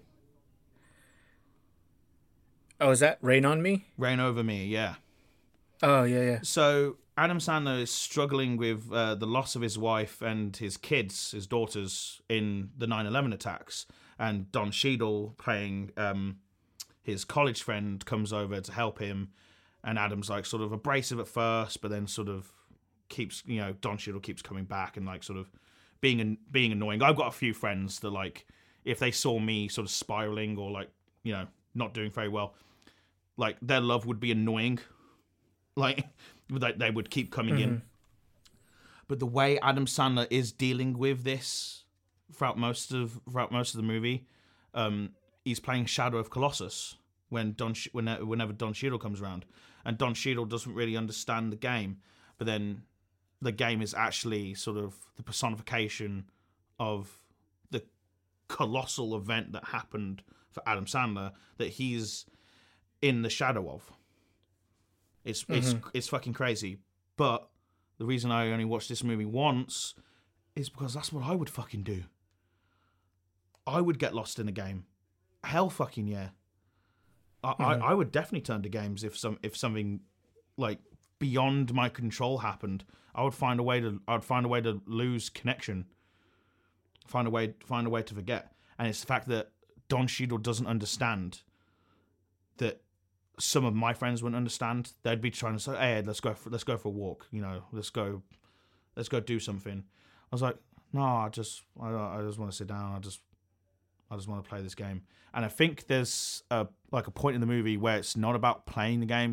Oh, is that Rain on Me? Reign Over Me, yeah. Oh, yeah. So Adam Sandler is struggling with the loss of his wife and his kids, his daughters, in the 9/11 attacks. And Don Cheadle, playing his college friend, comes over to help him. And Adam's like sort of abrasive at first, but then sort of keeps, Don Cheadle keeps coming back and like sort of being annoying. I've got a few friends that like, if they saw me sort of spiraling or like, not doing very well, like their love would be annoying. Like they would keep coming in. But the way Adam Sandler is dealing with this throughout most of the movie, he's playing Shadow of Colossus whenever Don Cheadle comes around, and Don Cheadle doesn't really understand the game, but then the game is actually sort of the personification of the colossal event that happened for Adam Sandler that he's in the shadow of. It's fucking crazy. But the reason I only watched this movie once is because that's what I would fucking do. I would get lost in a game. Hell fucking yeah. I would definitely turn to games if something like beyond my control happened. I'd find a way to lose connection. Find a way to forget. And it's the fact that Don Cheadle doesn't understand that some of my friends wouldn't understand. They'd be trying to say, "Hey, let's go for a walk. Let's go do something." I was like, "No, I just want to sit down. I just want to play this game." And I think there's a point in the movie where it's not about playing the game;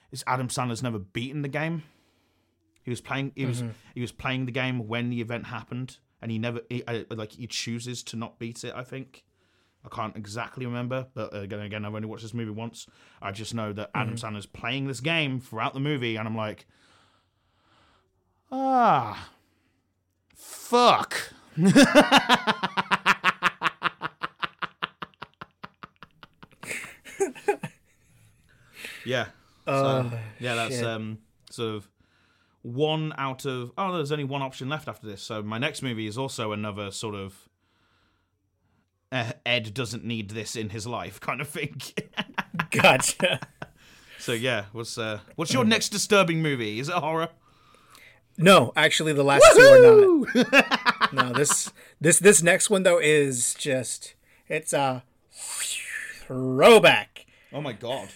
is Adam Sandler's never beaten the game. He was playing. He was playing the game when the event happened, and he chooses to not beat it. I think. I can't exactly remember, but again, I've only watched this movie once. I just know that Adam Sandler's playing this game throughout the movie, and I'm like, fuck. Yeah. That's sort of one out of... Oh, there's only one option left after this. So my next movie is also another sort of Ed doesn't need this in his life kind of thing. Gotcha. So yeah, what's your next disturbing movie? Is it horror? No, actually the last two are not. No, this next one though is just... It's a throwback. Oh my god.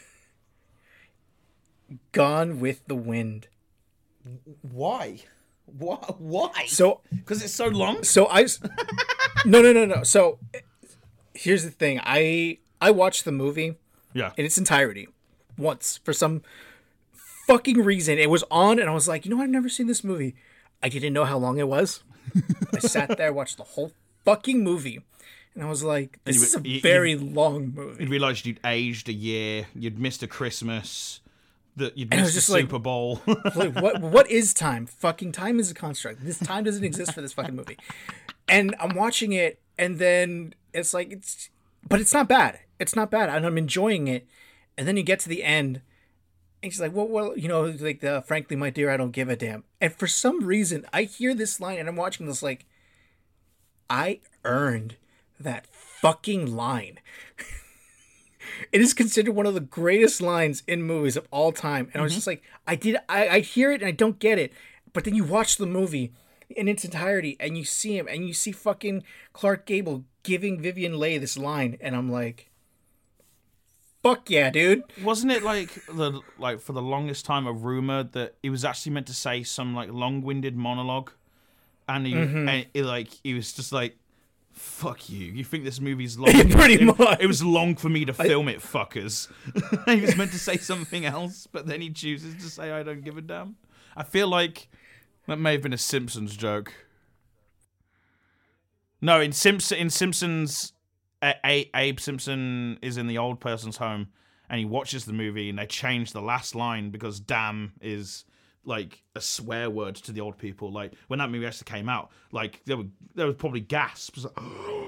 Gone with the Wind. Why? Why? So, because it's so long. So no. So here's the thing. I watched the movie, in its entirety, once for some fucking reason. It was on, and I was like, I've never seen this movie. I didn't know how long it was. I sat there, watched the whole fucking movie, and I was like, this is a very long movie. You realised you'd aged a year. You'd missed a Christmas. That you'd missed the Super Bowl. Like, what is time? Fucking time is a construct. This time doesn't exist for this fucking movie. And I'm watching it, and then it's like but it's not bad. It's not bad, and I'm enjoying it. And then you get to the end, and she's like, well, like frankly, my dear, I don't give a damn. And for some reason, I hear this line, and I'm watching this like, I earned that fucking line. It is considered one of the greatest lines in movies of all time. And I was just like, I hear it and I don't get it. But then you watch the movie in its entirety and you see him and you see fucking Clark Gable giving Vivien Leigh this line. And I'm like, fuck yeah, dude. Wasn't it for the longest time a rumor that he was actually meant to say some like long-winded monologue? And he was just like, fuck you. You think this movie's long? Pretty much. It was long for me to film it, fuckers. He was meant to say something else, but then he chooses to say, I don't give a damn. I feel like that may have been a Simpsons joke. No, in Simpsons, Abe Simpson is in the old person's home, and he watches the movie, and they change the last line because damn is like a swear word to the old people. Like when that movie actually came out, like there was probably gasps. Like,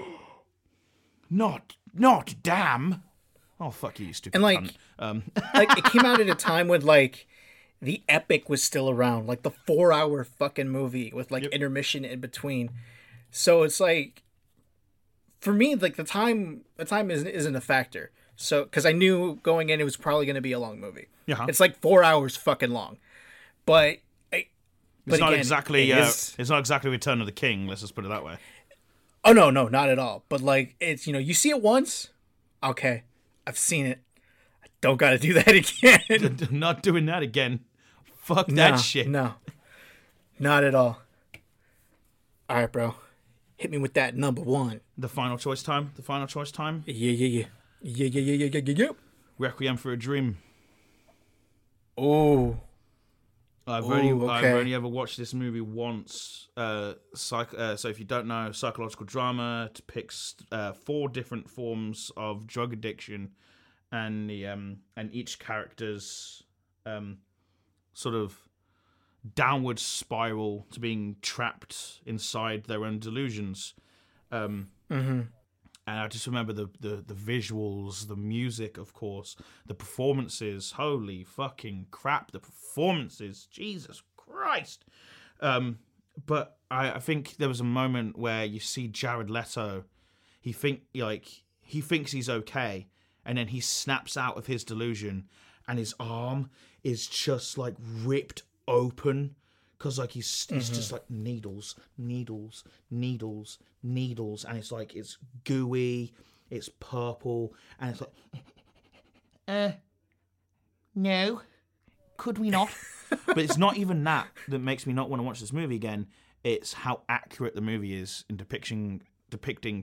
not damn. Oh fuck you, stupid. And like, like it came out at a time when like the epic was still around, like the 4-hour fucking movie with like intermission in between. So it's like, for me, like the time isn't a factor. So because I knew going in it was probably going to be a long movie. Yeah, it's like 4 hours fucking long. But it's not exactly Return of the King. Let's just put it that way. Oh no, not at all. But like it's you see it once, okay, I've seen it. I don't got to do that again. Not doing that again. Fuck that shit. No, not at all. All right, bro, hit me with that number one. The final choice time. Yeah. Requiem for a Dream. Oh. I've only ever watched this movie once. So if you don't know, psychological drama depicts 4 different forms of drug addiction, and each character's sort of downward spiral to being trapped inside their own delusions. And I just remember the visuals, the music, of course, the performances. Holy fucking crap, the performances. Jesus Christ. But I think there was a moment where you see Jared Leto. He thinks he's okay, and then he snaps out of his delusion, and his arm is just like ripped open. Because like he's just like needles, and it's like it's gooey, it's purple, and it's like, no, could we not? But it's not even that makes me not want to watch this movie again. It's how accurate the movie is in depicting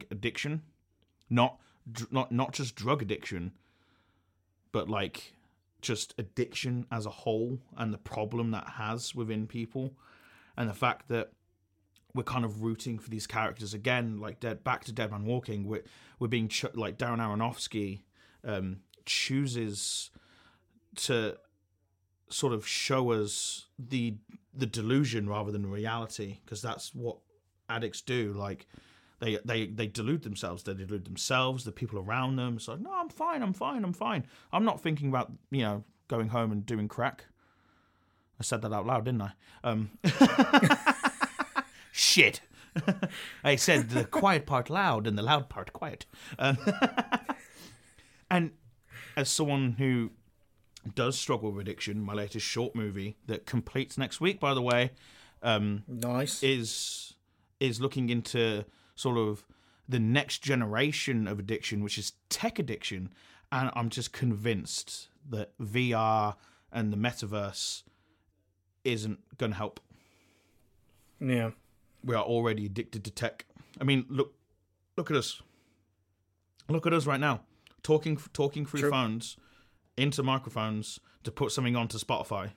addiction, not just drug addiction, but like just addiction as a whole and the problem that has within people, and the fact that we're kind of rooting for these characters again, like back to Dead Man Walking. We're being like Darren Aronofsky chooses to sort of show us the delusion rather than reality, because that's what addicts do. Like they delude themselves. They delude themselves, the people around them. It's like, no, I'm fine. I'm not thinking about, going home and doing crack. I said that out loud, didn't I? Shit. I said the quiet part loud and the loud part quiet. And as someone who does struggle with addiction, my latest short movie that completes next week, by the way, nice, is looking into sort of the next generation of addiction, which is tech addiction. And I'm just convinced that VR and the metaverse isn't going to help. Yeah. We are already addicted to tech. I mean, look at us. Look at us right now, talking through phones into microphones to put something onto Spotify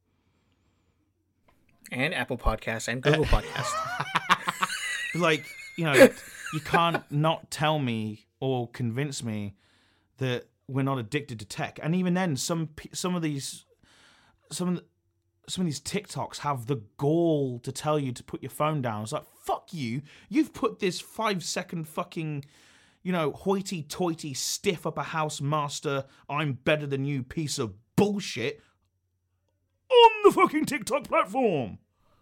and Apple Podcasts and Google Podcasts. Like, you can't not tell me or convince me that we're not addicted to tech. And even then, some of these TikToks have the gall to tell you to put your phone down. It's like, fuck you. You've put this 5-second fucking, hoity-toity, stiff upper house master, I'm better than you piece of bullshit on the fucking TikTok platform.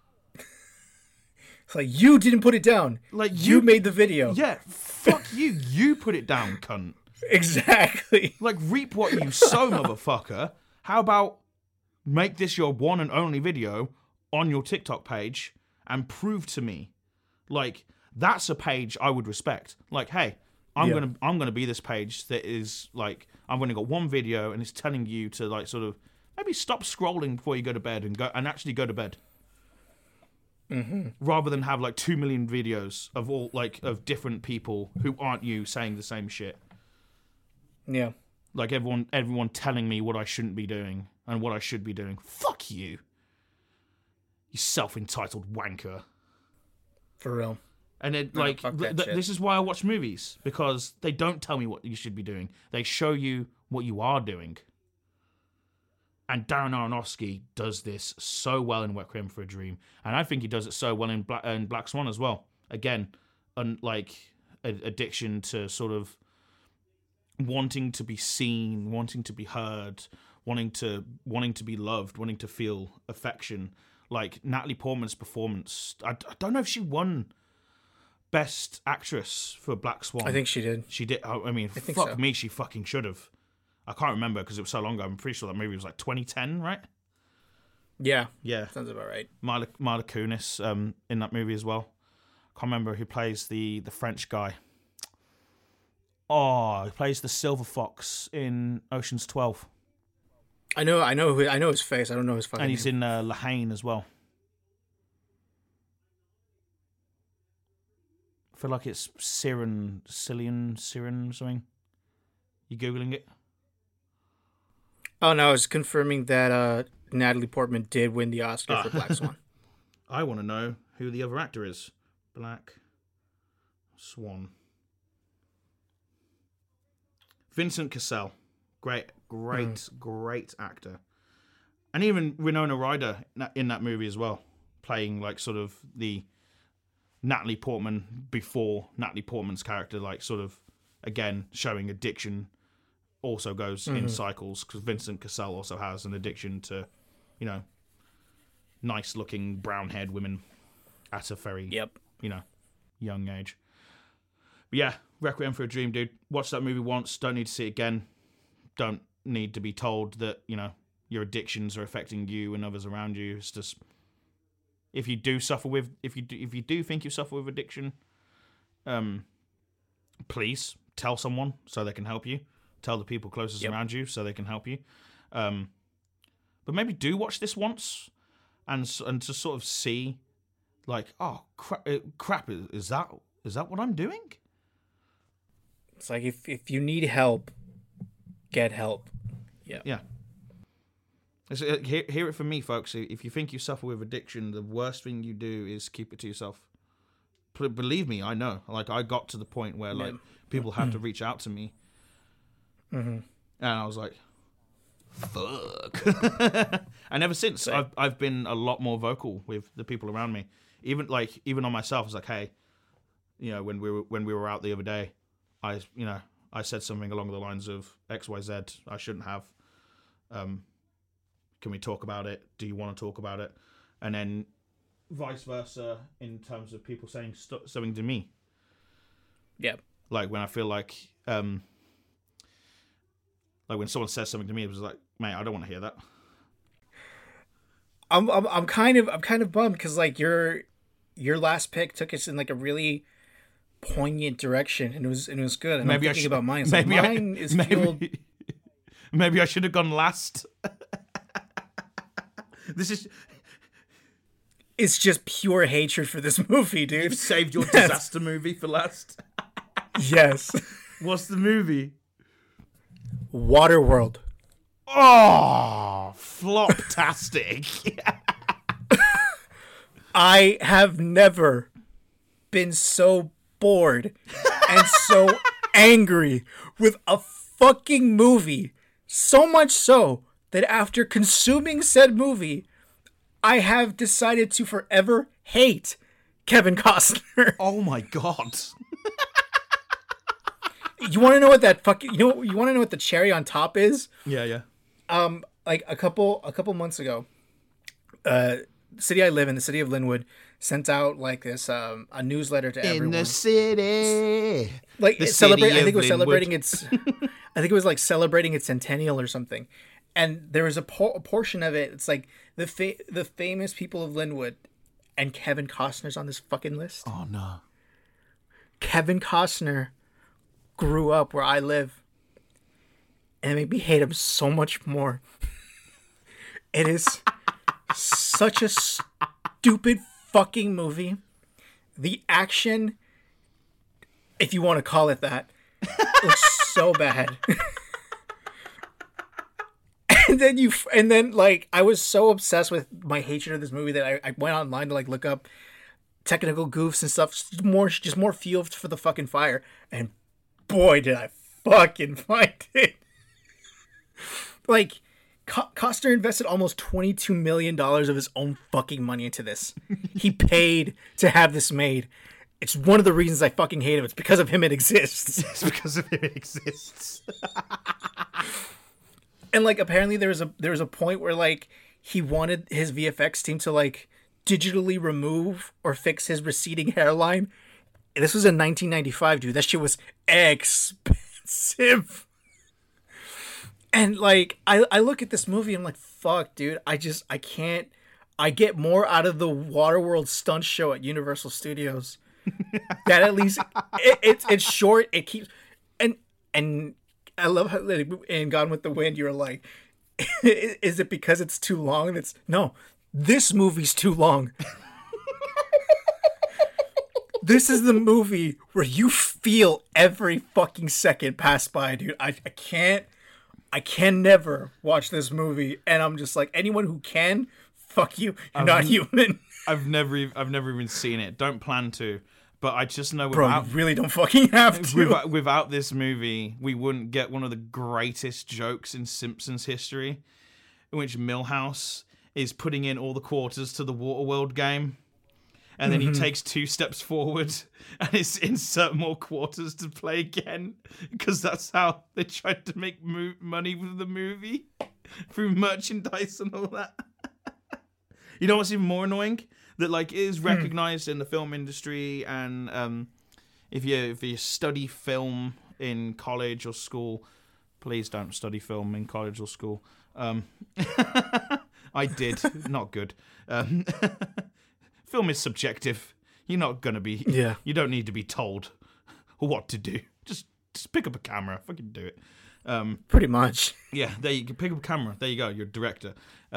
It's like, you didn't put it down. Like, you made the video. Yeah, fuck you. You put it down, cunt. Exactly. Like, reap what you sow, motherfucker. How about make this your one and only video on your TikTok page and prove to me, like, that's a page I would respect. Like, hey, I'm gonna be this page that is like, I'm gonna got one video and it's telling you to, like, sort of maybe stop scrolling before you go to bed and actually go to bed. Mm-hmm. Rather than have like 2 million videos of all of different people who aren't you saying the same shit. Yeah. Like everyone telling me what I shouldn't be doing and what I should be doing. Fuck you. You self-entitled wanker. For real. And it, this is why I watch movies, because they don't tell me what you should be doing. They show you what you are doing. And Darren Aronofsky does this so well in Requiem for a Dream. And I think he does it so well in Black Swan as well. Again, addiction to sort of wanting to be seen, wanting to be heard, wanting to be loved, wanting to feel affection. Like Natalie Portman's performance, I don't know if she won Best Actress for Black Swan. I think she did. She did. I mean, fuck me, she fucking should have. I can't remember because it was so long ago. I'm pretty sure that movie was like 2010, right? Yeah. Yeah. Sounds about right. Mila Kunis in that movie as well. I can't remember who plays the French guy. Oh, he plays the Silver Fox in Ocean's 12. I know his face. I don't know his fucking name. And he's in La Haine as well. I feel like it's Cillian something. You Googling it? Oh, no, I was confirming that Natalie Portman did win the Oscar for Black Swan. I want to know who the other actor is. Black Swan. Vincent Cassel. Great actor. And even Winona Ryder in that movie as well. Playing like sort of the Natalie Portman before Natalie Portman's character, like sort of, again, showing addiction also goes in cycles, because Vincent Cassel also has an addiction to, nice looking brown haired women at a very young age. But yeah, Requiem for a Dream, dude. Watch that movie once, don't need to see it again. Don't need to be told that, your addictions are affecting you and others around you. It's just, if you do think you suffer with addiction, please tell someone so they can help you. Tell the people closest around you so they can help you. But maybe do watch this once and to sort of see, like, oh crap, is that what I'm doing? It's like if you need help, get help. Yeah. Hear it from me, folks. If you think you suffer with addiction, the worst thing you do is keep it to yourself. Believe me, I know. Like, I got to the point where like people had to reach out to me, and I was like, "Fuck." And ever since, I've been a lot more vocal with the people around me. Even on myself, I was like, "Hey, when we were out the other day, I said something along the lines of XYZ. I shouldn't have. Can we talk about it? Do you want to talk about it?" And then vice versa in terms of people saying something to me. Yeah. Like when I feel like when someone says something to me, it was like, "Mate, I don't want to hear that." I'm kind of bummed because like your last pick took us in like a really poignant direction, and it was good. And maybe I'm thinking about mine. So maybe I should have gone last. It's just pure hatred for this movie, dude. You've saved your disaster movie for last. Yes. What's the movie? Waterworld. Oh, floptastic. I have never been so bored and so angry with a fucking movie. So much so that after consuming said movie, I have decided to forever hate Kevin Costner. Oh my god. You want to know what that fucking you want to know what the cherry on top is? Yeah. Like a couple months ago, the city I live in, the city of Linwood, sent out like this a newsletter to everyone. In the city. Like celebrate. I think it was celebrating its. I think it was like celebrating its centennial or something. And there was a portion of it. It's like the famous people of Linwood, and Kevin Costner's on this fucking list. Oh no. Kevin Costner grew up where I live, and it made me hate him so much more. It is such a stupid fucking movie. The action, if you want to call it that, looks so bad. And then like I was so obsessed with my hatred of this movie that I went online to like look up technical goofs and stuff, just more fuel for the fucking fire. And boy, did I fucking find it. Like Costner invested almost $22 million of his own fucking money into this. He paid to have this made. It's one of the reasons I fucking hate him. It's because of him it exists. It's because of him it exists. And like apparently there was a point where like he wanted his VFX team to like digitally remove or fix his receding hairline. And this was in 1995, dude. That shit was expensive. And like I look at this movie and I'm like, fuck, dude. I can't. I get more out of the Waterworld stunt show at Universal Studios. That at least it's short. It keeps and I love how in Gone with the Wind you're like, is it because it's too long? And no, this movie's too long. This is the movie where you feel every fucking second pass by, dude. I can never watch this movie, and I'm just like, anyone who can, fuck you. You're not human. I've never even seen it. Don't plan to. But I just know you really don't fucking have to. Without this movie, we wouldn't get one of the greatest jokes in Simpsons history, in which Milhouse is putting in all the quarters to the Waterworld game, and then he takes 2 steps forward and it's insert more quarters to play again, because that's how they tried to make money with the movie, through merchandise and all that. You know what's even more annoying? That like is recognized in the film industry, and if you study film in college or school, please don't study film in college or school. I did, not good. Film is subjective. You're not gonna be. Yeah. You don't need to be told what to do. Just pick up a camera. Fucking do it. Pretty much. Yeah. There you can pick up a camera. There you go. You're a director.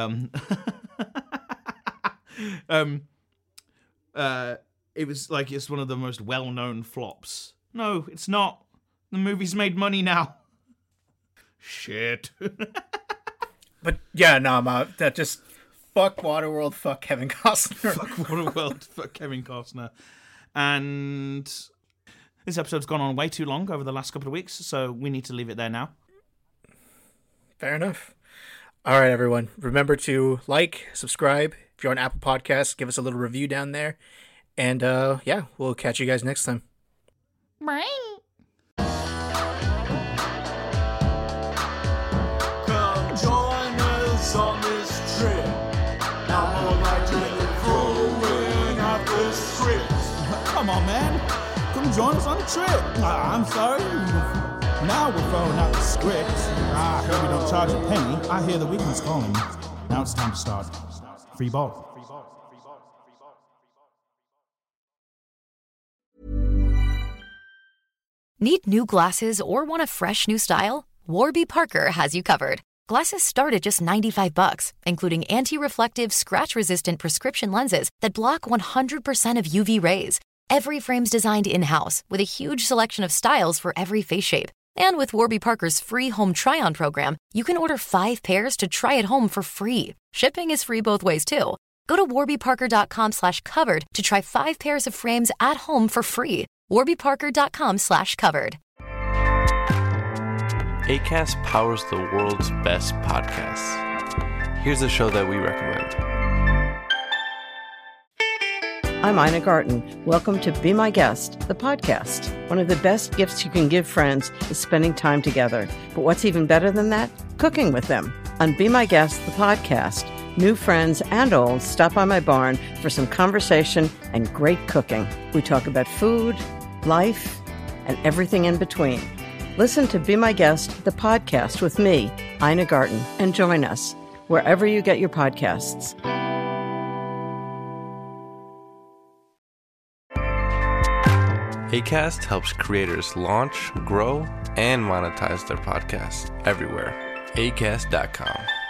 It was like it's one of the most well-known flops. No, it's not. The movie's made money now. Shit. But yeah, no, that just fuck Waterworld, fuck Kevin Costner. Fuck Waterworld, fuck Kevin Costner. And this episode's gone on way too long over the last couple of weeks, so we need to leave it there now. Fair enough. All right, everyone. Remember to like, subscribe. If you're on Apple Podcasts, give us a little review down there. And yeah, we'll catch you guys next time. Come join us on this trip. Now more like throwing out the script. Come on, man. Come join us on the trip. I'm sorry. Now we're throwing out the script. I heard we don't charge a penny. I hear the weekend's calling. Now it's time to start. Free ball. Need new glasses or want a fresh new style? Warby Parker has you covered. Glasses start at just $95, including anti-reflective, scratch-resistant prescription lenses that block 100% of UV rays. Every frame's designed in-house with a huge selection of styles for every face shape. And with Warby Parker's free home try-on program, you can order 5 pairs to try at home for free. Shipping is free both ways, too. Go to warbyparker.com/covered to try 5 pairs of frames at home for free. warbyparker.com/covered. Acast powers the world's best podcasts. Here's a show that we recommend. I'm Ina Garten. Welcome to Be My Guest, the podcast. One of the best gifts you can give friends is spending time together. But what's even better than that? Cooking with them. On Be My Guest, the podcast, new friends and old stop by my barn for some conversation and great cooking. We talk about food, life, and everything in between. Listen to Be My Guest, the podcast with me, Ina Garten, and join us wherever you get your podcasts. Acast helps creators launch, grow, and monetize their podcasts everywhere. Acast.com.